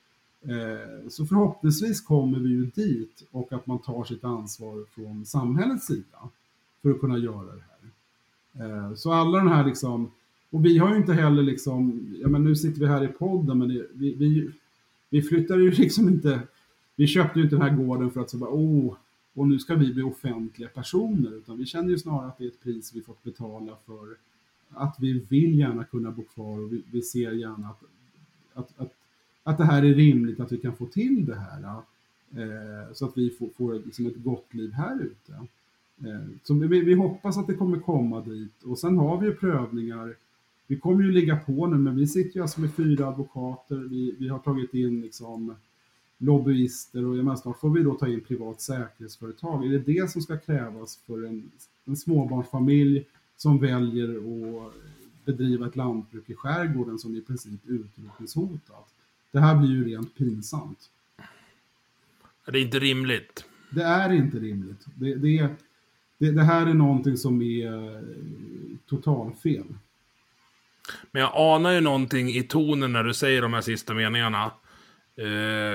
Eh, så förhoppningsvis kommer vi ju dit och att man tar sitt ansvar från samhällets sida för att kunna göra det här. Eh, så alla den här liksom, och vi har ju inte heller liksom, ja men nu sitter vi här i podden, men det, vi, vi, vi flyttar ju liksom inte, vi köpte ju inte den här gården för att så bara, åh, och nu ska vi bli offentliga personer, utan vi känner ju snarare att det är ett pris vi fått betala för att vi vill gärna kunna bo kvar, och vi, vi ser gärna att, att, att, att det här är rimligt, att vi kan få till det här, eh, så att vi får, får liksom ett gott liv här ute. Eh, så vi, vi hoppas att det kommer komma dit, och sen har vi ju prövningar, vi kommer ju ligga på nu, men vi sitter ju alltså med fyra advokater, vi, vi har tagit in liksom lobbyister, och jag snart får vi då ta in privat säkerhetsföretag. Är det det som ska krävas för en, en småbarnsfamilj som väljer att bedriva ett lantbruk i skärgården som i princip utrotningshotat? Det här blir ju rent pinsamt. Det är inte rimligt. Det är inte rimligt. Det, det, det, det här är någonting som är totalfel. Men jag anar ju någonting i tonen när du säger de här sista meningarna. Eh,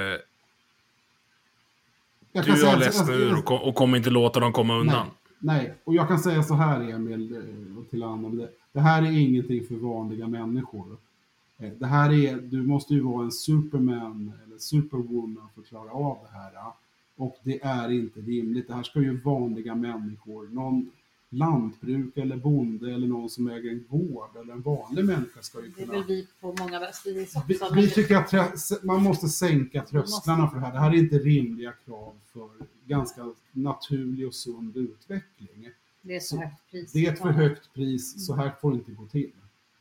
du är ledsen ur och, kom, och kommer inte låta dem komma undan. Nej, nej. Och jag kan säga så här, Emil, och till Anna. Det, det här är ingenting för vanliga människor. Det här är, du måste ju vara en superman eller superwoman för att klara av det här. Och det är inte rimligt. Det här ska ju vanliga människor, någon lantbruk eller bonde eller någon som äger en gård eller en vanlig människa ska ju kunna. Det är väl vi på många västvis också. Vi, vi tycker att trö- man måste sänka trösklarna måste... för det här. Det här är inte rimliga krav för ganska naturlig och sund utveckling. Det är så högt pris. Det är ett för högt pris, så här får det inte gå till.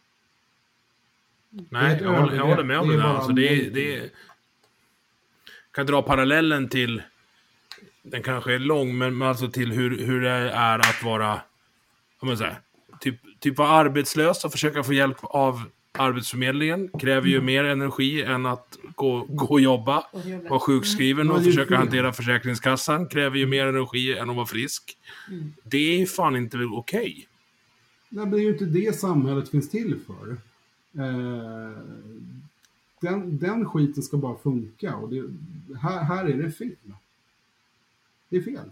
Nej, jag håller, jag håller med om det, det där. Alltså det, är, det är, kan dra parallellen till, den kanske är lång, men alltså till hur, hur det är att vara, vad man säger, typ, typ vara arbetslös och försöka få hjälp av Arbetsförmedlingen. Kräver ju mer energi än att gå, gå och jobba. Vara sjukskriven och försöka hantera Försäkringskassan kräver ju mer energi än att vara frisk. Mm. Det är fan inte okej. Okay. Nej, det är ju inte det samhället finns till för. Eh, den, den skiten ska bara funka, och det, här, här är det fel. Det är fel.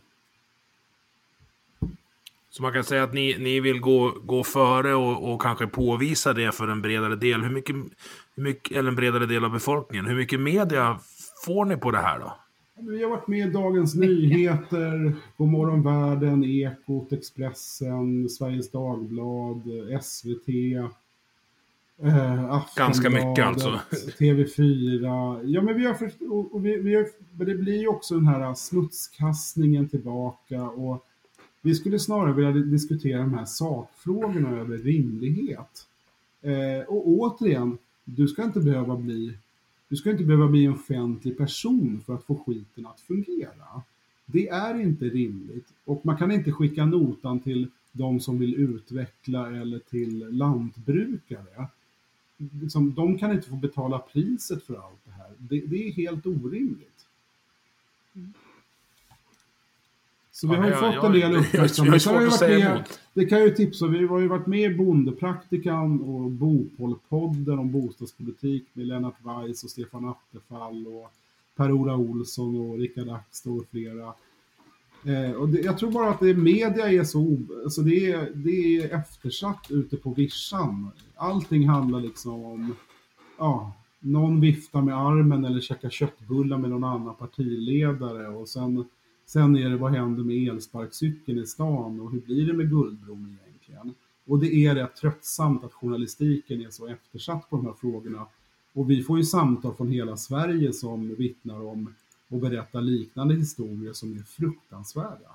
Så man kan säga att ni, ni vill gå, gå före och, och kanske påvisa det för en bredare del. Hur mycket, hur mycket, eller en bredare del av befolkningen. Hur mycket media får ni på det här då? Vi har varit med i Dagens Nyheter, Godmorgon Världen, Ekot, Expressen, Sveriges Dagblad, S V T, eh, ganska mycket alltså. T V fyra. Ja, men vi har för, och, och vi, vi har, men det blir ju också den här smutskastningen tillbaka, och vi skulle snarare vilja diskutera de här sakfrågorna över rimlighet. Eh, och återigen, du ska inte behöva bli du ska inte behöva bli en offentlig person för att få skiten att fungera. Det är inte rimligt. Och man kan inte skicka notan till de som vill utveckla eller till lantbrukare. Liksom, de kan inte få betala priset för allt det här. Det, det är helt orimligt. Mm. Så vi har ju ja, fått jag, en del uppmärksamhet. Det kan ju tipsa, vi har ju varit med i Bondepraktikan och Bopolpodden om bostadspolitik med Lennart Weiss och Stefan Attefall och Per-Ola Olsson och Rickard Axtor och flera. Eh, och det, jag tror bara att det media är så, alltså det är, det är eftersatt ute på vischan. Allting handlar liksom om, ja, någon viftar med armen eller käkar köttbullar med någon annan partiledare, och sen Sen är det, vad händer med elsparkcykeln i stan och hur blir det med Guldbron egentligen? Och det är rätt tröttsamt att journalistiken är så eftersatt på de här frågorna. Och vi får ju samtal från hela Sverige som vittnar om och berättar liknande historier som är fruktansvärda.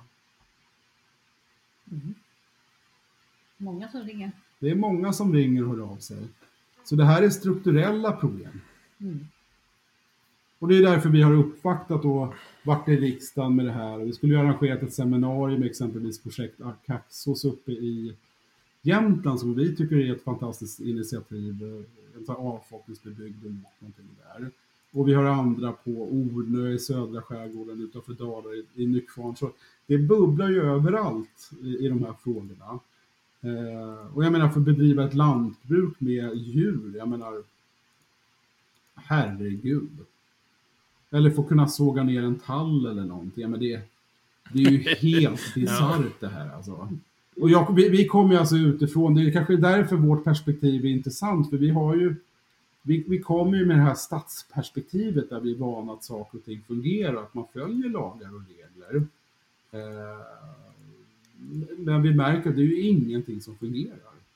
Mm. Många som ringer. Det är många som ringer och hör av sig. Så det här är strukturella problem. Mm. Och det är därför vi har uppvaktat och varit i riksdagen med det här. Vi skulle ju arrangerat ett seminarium med exempelvis projekt Arkaxos uppe i Jämtland, som vi tycker är ett fantastiskt initiativ. En sån här avfolkningsbebyggd och någonting där. Och vi har andra på Ornö i södra skärgården utanför Dalar i, i Nykvarn. Så det bubblar ju överallt i, i de här frågorna. Eh, och jag menar, för att bedriva ett lantbruk med djur, jag menar, herregud. Eller få kunna såga ner en tall eller någonting. Ja, men det, det är ju helt bisarrt det här alltså. Och jag, vi, vi kommer ju alltså utifrån, det är kanske därför vårt perspektiv är intressant, för vi har ju, vi, vi kommer ju med det här stadsperspektivet där vi är vana att saker och ting fungerar, att man följer lagar och regler. Eh, men vi märker att det är ju ingenting som fungerar.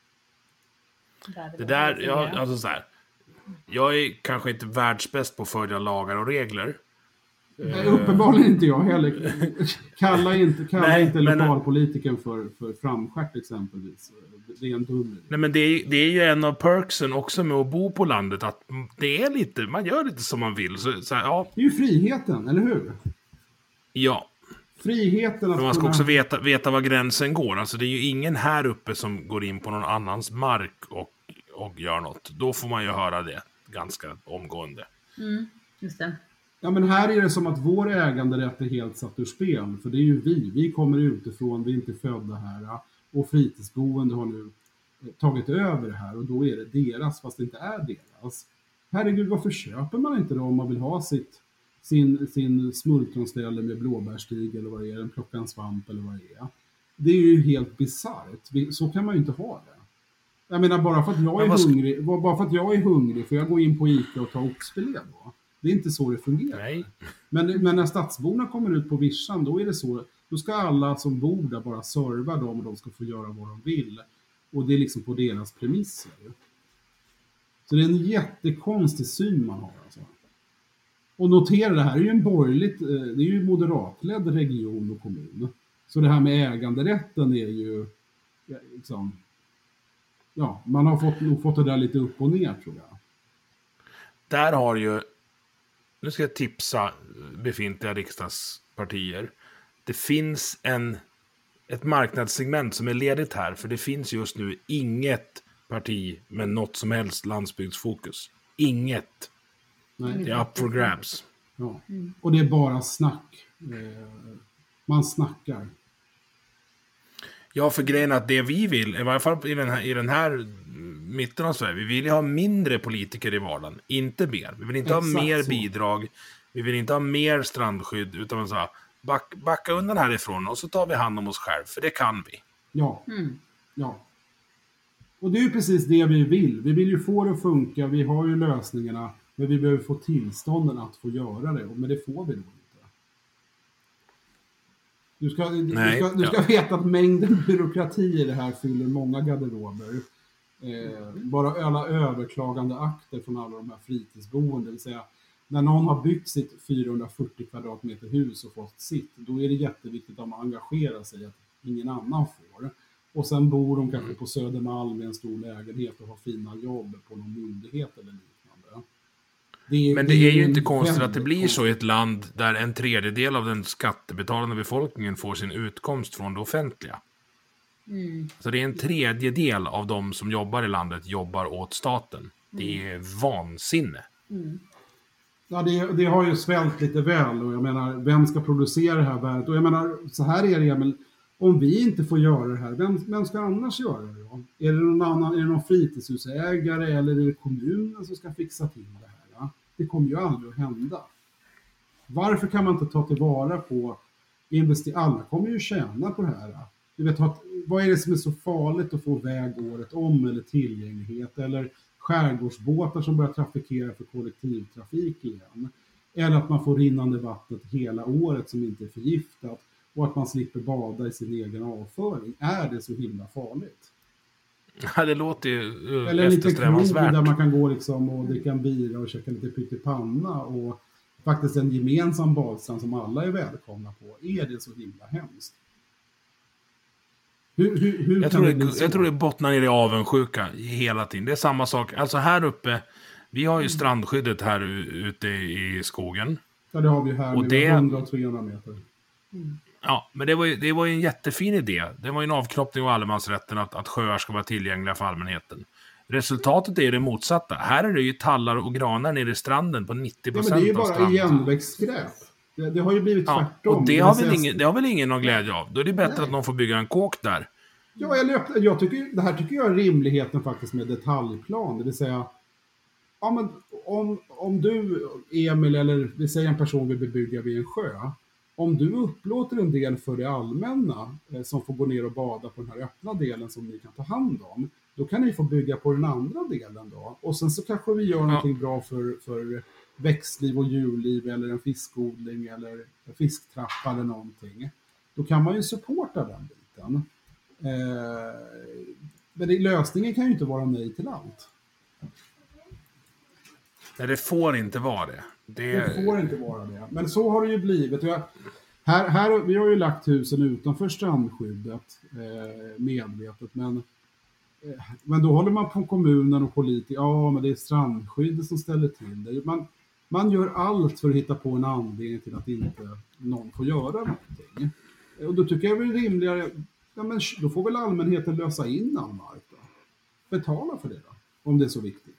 Det där, jag, alltså så här, jag är kanske inte världsbäst på att följa lagar och regler. Nej, uppenbarligen inte jag heller. Kalla inte, kalla Nej, inte men, lokalpolitiken för, för framskärt exempelvis. Det är en dum. Nej, men det är, det är ju en av perksen också med att bo på landet, att det är lite, man gör lite som man vill. Så, så här, ja. Det är ju friheten, eller hur? Ja. Friheten att men man ska kunna... också veta, veta var gränsen går. Alltså det är ju ingen här uppe som går in på någon annans mark och, och gör något. Då får man ju höra det ganska omgående. Mm, just det. Ja, men här är det som att vår äganderätt är helt satt ur spel. För det är ju vi. Vi kommer utifrån, vi är inte födda här. Och fritidsboende har nu tagit över det här. Och då är det deras, fast det inte är deras. Herregud, varför köper man inte då om man vill ha sitt, sin, sin smultronställe med blåbärstig eller vad det är, en plocka en svamp eller vad det är. Det är ju helt bisarrt. Så kan man ju inte ha det. Jag menar, bara för att jag är, ska... hungrig, bara för att jag är hungrig får jag gå in på Ica och ta oxfilé då. Det är inte så det fungerar. Nej. Men, men när stadsborna kommer ut på vischan, då är det så. Då ska alla som bor där bara serva dem och de ska få göra vad de vill. Och det är liksom på deras premisser. Så det är en jättekonstig syn man har alltså. Och notera, det här är ju en borgerligt, det är ju moderatledd region och kommun. Så det här med äganderätten är ju liksom, ja, man har fått, nog fått det där lite upp och ner tror jag. Där har ju, nu ska jag tipsa befintliga riksdagspartier. Det finns en, ett marknadssegment som är ledigt här. För det finns just nu inget parti med något som helst landsbygdsfokus. Inget. Nej. Det är up for grabs. Ja. Och det är bara snack. Man snackar. Ja, för grejen är att det vi vill, i varje fall i den här, i den här mitten av Sverige, vi vill ju ha mindre politiker i vardagen, inte mer. Vi vill inte Exakt ha mer så. bidrag, vi vill inte ha mer strandskydd, utan så här, back, backa undan härifrån och så tar vi hand om oss själv, för det kan vi. Ja. Mm. Ja. Och det är ju precis det vi vill. Vi vill ju få det att funka, vi har ju lösningarna, men vi behöver få tillstånden att få göra det, men det får vi nog inte. Du ska, Nej, du ska, du ska ja. veta att mängden byråkrati i det här fyller många garderober. Eh, bara alla överklagande akter från alla de här fritidsboende, det vill säga när någon har byggt sitt fyrahundrafyrtio kvadratmeter hus och fått sitt, då är det jätteviktigt att man engagerar sig, att ingen annan får. Och sen bor de kanske på Södermalm i en stor lägenhet och har fina jobb på någon myndighet eller liknande. Det är, Men det är ju inte en konstigt att det blir väldigt så i ett land där en tredjedel av den skattebetalande befolkningen får sin utkomst från det offentliga. Mm. Så det är en tredjedel av de som jobbar i landet jobbar åt staten. Det är vansinne. Mm. Ja, det, det har ju svällt lite väl, och jag menar, vem ska producera det här värdet? Och jag menar, så här är det, Emil, om vi inte får göra det här, vem, vem ska annars göra det då? Är det någon annan, är det någon fritidshusägare eller är det kommunen som ska fixa till det här? Ja? Det kommer ju aldrig att hända. Varför kan man inte ta tillvara på investera? Alla kommer ju tjäna på det här. Du vet, vad är det som är så farligt att få väg året om, eller tillgänglighet, eller skärgårdsbåtar som börjar trafikera för kollektivtrafik igen, eller att man får rinnande vattnet hela året som inte är förgiftat, och att man slipper bada i sin egen avföring. Är det så himla farligt? Ja, det låter ju uh, Eller en liten krog eftersträvansvärt. där man kan gå liksom och dricka en bira och käka lite pyttipanna, och faktiskt en gemensam badstrand som alla är välkomna på. Är det så himla hemskt? Hur, hur, hur Jag, kan tror det bli det, så? jag tror det bottnar i det avundsjuka hela tiden. Det är samma sak. Alltså här uppe, vi har ju strandskyddet här u- ute i skogen. Ja, det har vi här Och med det- hundra till trehundra meter. Ja, men det var, ju, det var ju en jättefin idé. Det var ju en avknoppning av allemansrätten att, att sjöar ska vara tillgängliga för allmänheten. Resultatet är ju det motsatta. Här är det ju tallar och granar nere i stranden på nittio Ja, men procent det är ju av bara stranden. igenväxtskräp. Det, det har ju blivit Ja, tvärtom. och det Det har, vill väl säga- ingen, det har väl ingen någon glädje av. Då är det bättre Nej. att någon får bygga en kåk där. Ja, eller jag tycker, det här tycker jag är rimligheten faktiskt med detaljplan. Det vill säga, ja, men om, om du, Emil, eller vi säger en person vill bebygga vid en sjö. Om du upplåter en del för det allmänna eh, som får gå ner och bada på den här öppna delen som ni kan ta hand om. Då kan ni få bygga på den andra delen då. Och sen så kanske vi gör ja. någonting bra för, för växtliv och djurliv eller en fiskodling eller en fisktrappa eller någonting. Då kan man ju supporta den biten. Eh, men det, lösningen kan ju inte vara nej till allt. Nej, det får inte vara det. Det... det får inte vara det. Men så har det ju blivit. Jag, här, här, vi har ju lagt husen utanför strandskyddet eh, medvetet. Men, eh, men då håller man på kommunen och politiker. Ja, men det är strandskyddet som ställer till det. Man, man gör allt för att hitta på en anledning till att inte någon får göra någonting. Och då tycker jag väl rimligare. Ja, men då får väl allmänheten lösa in all mark då. Betala för det då. Om det är så viktigt.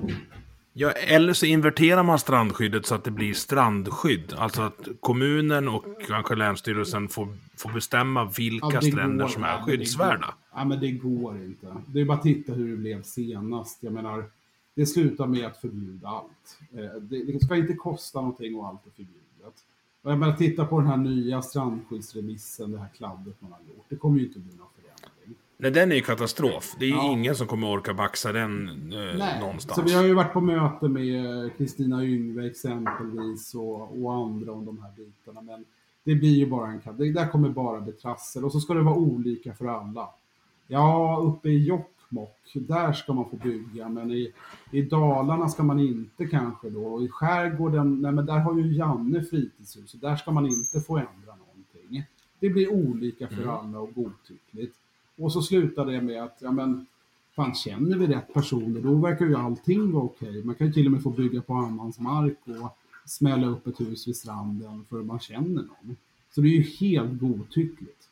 Ja, eller så inverterar man strandskyddet så att det blir strandskydd. Alltså att kommunen och kanske länsstyrelsen får, får bestämma vilka ja, stränder går, som är ja, skyddsvärda. Ja, men det går inte. Det är bara att titta hur det blev senast. Jag menar, det slutar med att förbjuda allt. Det, det ska inte kosta någonting och allt är förbjudet. Och jag menar, titta på den här nya strandskyddsremissen, det här kladdet man har gjort. Det kommer ju inte bli någon förändring. Nej, den är ju katastrof. Det är ju ja. ingen som kommer orka baxa den eh, Nej. någonstans. Så vi har ju varit på möte med Kristina Yngve exempelvis och, och andra om de här bitarna. Men det blir ju bara en det där kommer bara bli trassel. Och så ska det vara olika för alla. Ja, uppe i Jokkmokk, där ska man få bygga. Men i, i Dalarna ska man inte kanske då. Och i skärgården, nej men där har ju Janne fritidshus. Så där ska man inte få ändra någonting. Det blir olika för mm. alla och godtyckligt. Och så slutar det med att, ja men, fan känner vi rätt personer, då verkar ju allting vara okej. Man kan ju till och med få bygga på annans mark och smälla upp ett hus vid stranden för att man känner någon. Så det är ju helt godtyckligt.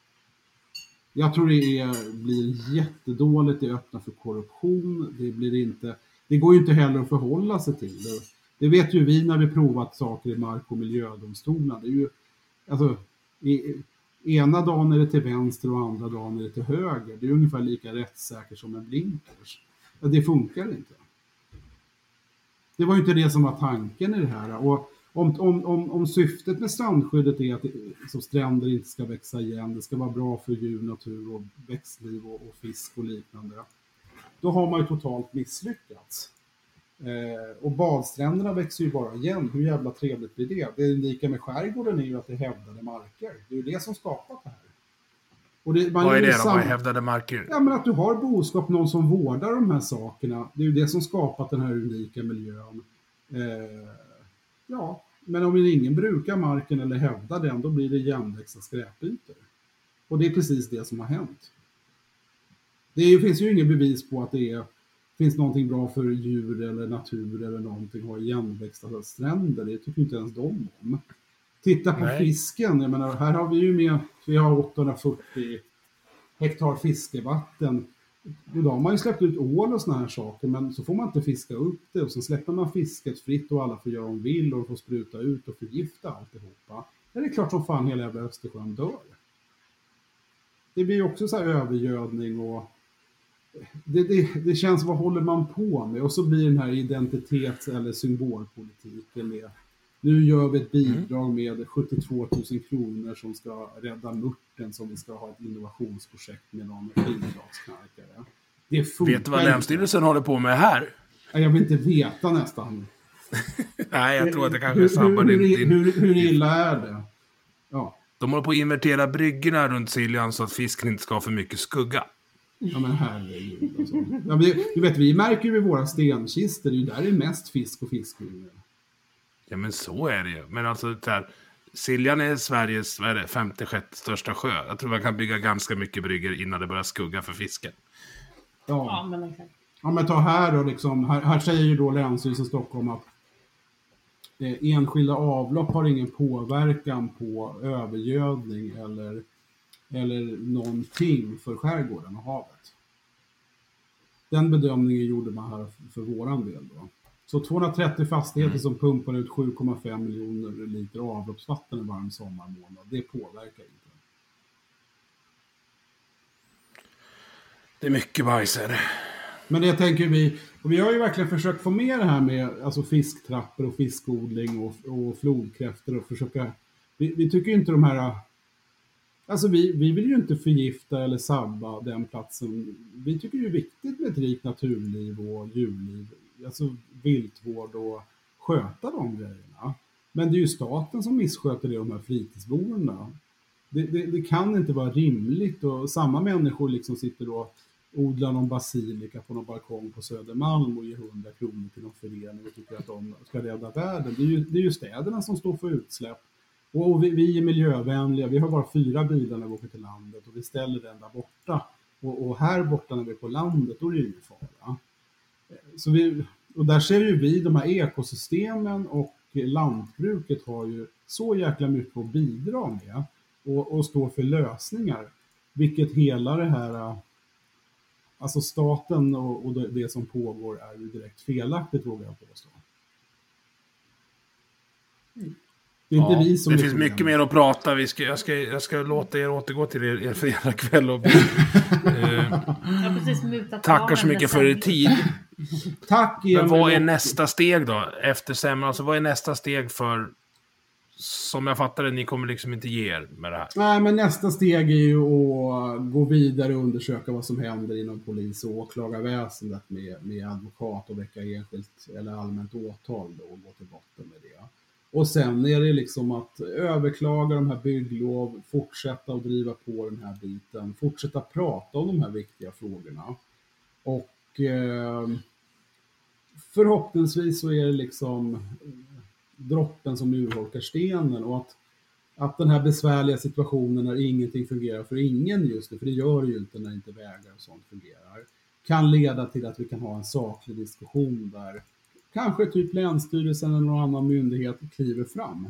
Jag tror det är, blir jättedåligt, det öppnar för korruption, det blir inte, det går ju inte heller att förhålla sig till det. Det vet ju vi när vi provat saker i mark- och miljödomstolarna. Det är ju, alltså, i, ena dagen är det till vänster och andra dagen är det till höger. Det är ungefär lika rättssäkert som en blinkers. Det funkar inte. Det var ju inte det som var tanken i det här. Och om, om, om, om syftet med strandskyddet är att det, så stränder inte ska växa igen, det ska vara bra för djur, natur och växtliv och, och fisk och liknande. Då har man ju totalt misslyckats. Eh, och badstränderna växer ju bara igen. Hur jävla trevligt blir det? Det unika med skärgården är ju att det är hävdade marker. Det är ju det som skapat det här. Och det, man Vad är det då? sam- Vad är hävdade marker? Ja, men att du har boskap, någon som vårdar de här sakerna. Det är ju det som skapat den här unika miljön. Eh, ja, men om ingen brukar marken eller hävdar den, då blir det jämväxta skräpytor. Och det är precis det som har hänt. Det är, finns ju ingen bevis på att det är finns någonting bra för djur eller natur eller någonting, har igenväxta stränder, det tycker inte ens de om. Titta på Nej. fisken, jag menar, här har vi ju med, vi har åttahundrafyrtio hektar fiskevatten. Då har man ju släppt ut ål och såna här saker, men så får man inte fiska upp det och sen släpper man fisket fritt och alla får göra om vill och de får spruta ut och förgifta alltihopa. Det är klart som fan hela jävla Östersjön dör. Det blir ju också så här övergödning och Det, det, det känns, vad håller man på med? Och så blir den här identitets- eller symbolpolitiken med. Nu gör vi ett bidrag med sjuttiotvå tusen kronor som ska rädda mörten, som vi ska ha ett innovationsprojekt med någon bidragsknarkare. Det funkar. Vet du vad Länsstyrelsen håller på med här? Jag vill inte veta nästan. Nej, jag tror att det kanske är samma. Hur, hur, hur, hur illa är det? Ja. De håller på att invertera bryggorna runt Siljan så att fisken inte ska ha för mycket skugga. Ja men herregud alltså. Ja, men, du vet, vi märker ju i våra stenkister, det är ju där det är mest fisk och fiskyngel. Ja men så är det ju. Men alltså det här, Siljan är Sveriges vad är det, femte, sjätte största sjö. Jag tror man kan bygga ganska mycket bryggor innan det börjar skugga för fisken. Ja, ja men okej. Ja men ta här då liksom, här, här säger ju då Länsstyrelsen Stockholm att eh, enskilda avlopp har ingen påverkan på övergödning eller eller någonting för skärgården och havet. Den bedömningen gjorde man här för våran del då. Så tvåhundratrettio fastigheter mm. som pumpar ut sju komma fem miljoner liter avloppsvatten i varm sommarmånad, det påverkar inte. Det är mycket bajser. Men det tänker vi, och vi har ju verkligen försökt få med det här med alltså fisktrappor och fiskodling och, och flodkräftor och försöka, vi, vi tycker ju inte de här, alltså vi, vi vill ju inte förgifta eller sabba den platsen. Vi tycker det är viktigt med ett rikt naturliv och djurliv, alltså viltvård och sköta de grejerna. Men det är ju staten som missköter det, de här fritidsboendena. Det, det, det kan inte vara rimligt, och samma människor liksom sitter och odlar någon basilika på någon balkong på Södermalm och ger hundra kronor till någon förening och tycker att de ska rädda världen. Det är ju, det är ju städerna som står för utsläpp. Och, och vi, vi är miljövänliga, vi har bara fyra bilar när vi åker till landet och vi ställer den där borta. Och, och här borta när vi är på landet, då är det ingen fara. Så vi, och där ser ju vi de här ekosystemen, och lantbruket har ju så jäkla mycket att bidra med och, och stå för lösningar. Vilket hela det här, alltså staten och, och det som pågår är ju direkt felaktigt, vågar jag påstå. Mm. Det är inte ja, vi som det är finns problemet. mycket mer att prata. Vi ska, jag, ska, jag ska låta er återgå till er, er fredagkväll och eh, ja, precis, tackar så mycket för er tid. Tack. Men vad är nästa steg då? Efter semman, alltså vad är nästa steg för, som jag fattar det, ni kommer liksom inte ge er med det här? Nej, men nästa steg är ju att gå vidare och undersöka vad som händer inom polis- och åklagarväsendet med, med advokat och väcka enskilt eller allmänt åtal då, och gå till botten med det. Och sen är det liksom att överklaga de här bygglov, fortsätta att driva på den här biten, fortsätta prata om de här viktiga frågorna. Och eh, förhoppningsvis så är det liksom droppen som urholkar stenen, och att, att den här besvärliga situationen när ingenting fungerar för ingen just det, för det gör det ju inte när inte vägar och sånt fungerar, kan leda till att vi kan ha en saklig diskussion där kanske typ Länsstyrelsen eller någon annan myndighet kliver fram.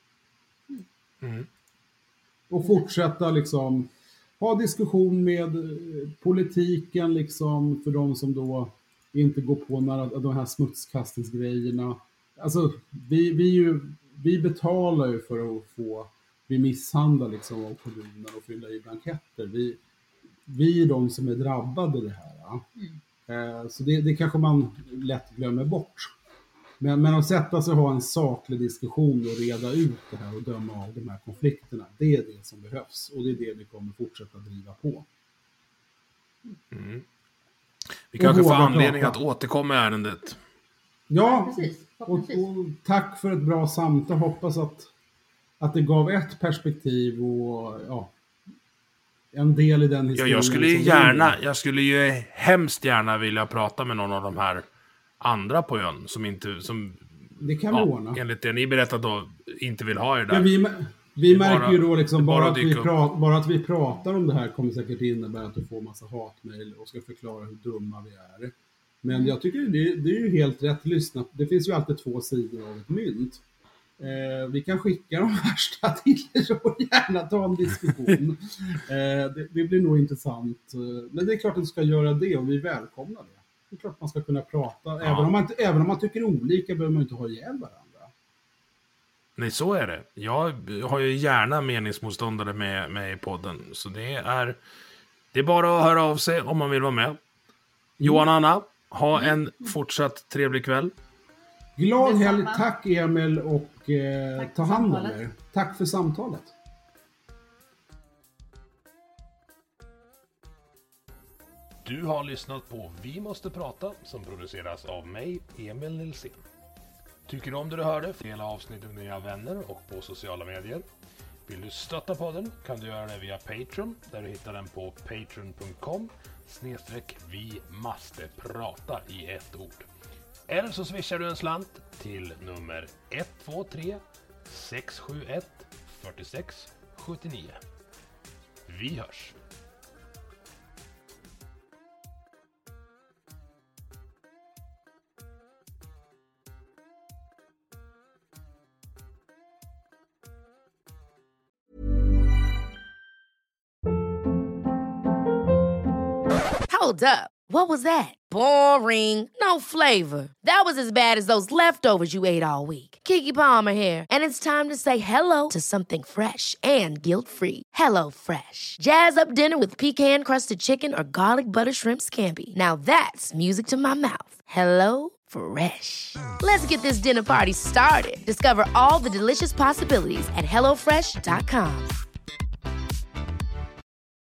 Mm. Och fortsätta liksom ha diskussion med politiken liksom, för de som då inte går på några av de här smutskastningsgrejerna. Alltså vi, vi, ju, vi betalar ju för att få bli misshandlade liksom av kommunen och fylla i blanketter. Vi, vi är de som är drabbade i det här. Mm. Så det, det kanske man lätt glömmer bort. Men, men att sätta sig och ha en saklig diskussion och reda ut det här och döma av de här konflikterna, det är det som behövs. Och det är det vi kommer fortsätta driva på. Mm. Vi kanske får anledning prata. Att återkomma i ärendet. Ja, precis. Och, och tack för ett bra samtal. Hoppas att, att det gav ett perspektiv och ja, en del i den historien. Ja, jag skulle ju gärna, jag skulle ju hemskt gärna vilja prata med någon av de här andra på ön som inte, som det kan vi ja, ordna. Enligt det ni berättat då inte vill ha er där. Men vi, vi märker bara, ju då liksom bara, bara, att vi pra, bara att vi pratar om det här kommer säkert innebära att du får massa hatmejl och ska förklara hur dumma vi är. Men mm. jag tycker det, det är ju helt rätt lyssna. Det finns ju alltid två sidor av ett mynt. Eh, vi kan skicka de värsta till er och gärna ta en diskussion. eh, det, det blir nog intressant. Men det är klart att du ska göra det och vi välkomnar det. Det är klart man ska kunna prata. Ja. Även, om man, även om man tycker olika behöver man inte ha ihjäl varandra. Nej, så är det. Jag har ju gärna meningsmotståndare med mig i podden. Så det är, det är bara att höra av sig om man vill vara med. Mm. Johan och Anna, ha en fortsatt trevlig kväll. Glad helg. Tack Emil och eh, ta hand om er. Tack för samtalet. Du har lyssnat på Vi måste prata som produceras av mig, Emil Nilsson. Tycker du om det du hörde? Dela avsnittet med dina vänner och på sociala medier. Vill du stötta podden kan du göra det via Patreon där du hittar den på patreon punkt com snedstreck vi måste prata i ett ord. Eller så swishar du en slant till nummer ett två tre sex sju ett fyra sex sju nio. Vi hörs! Hold up. What was that? Boring. No flavor. That was as bad as those leftovers you ate all week. Keke Palmer here, and it's time to say hello to something fresh and guilt-free. Hello Fresh. Jazz up dinner with pecan-crusted chicken or garlic butter shrimp scampi. Now that's music to my mouth. Hello Fresh. Let's get this dinner party started. Discover all the delicious possibilities at hello fresh dot com.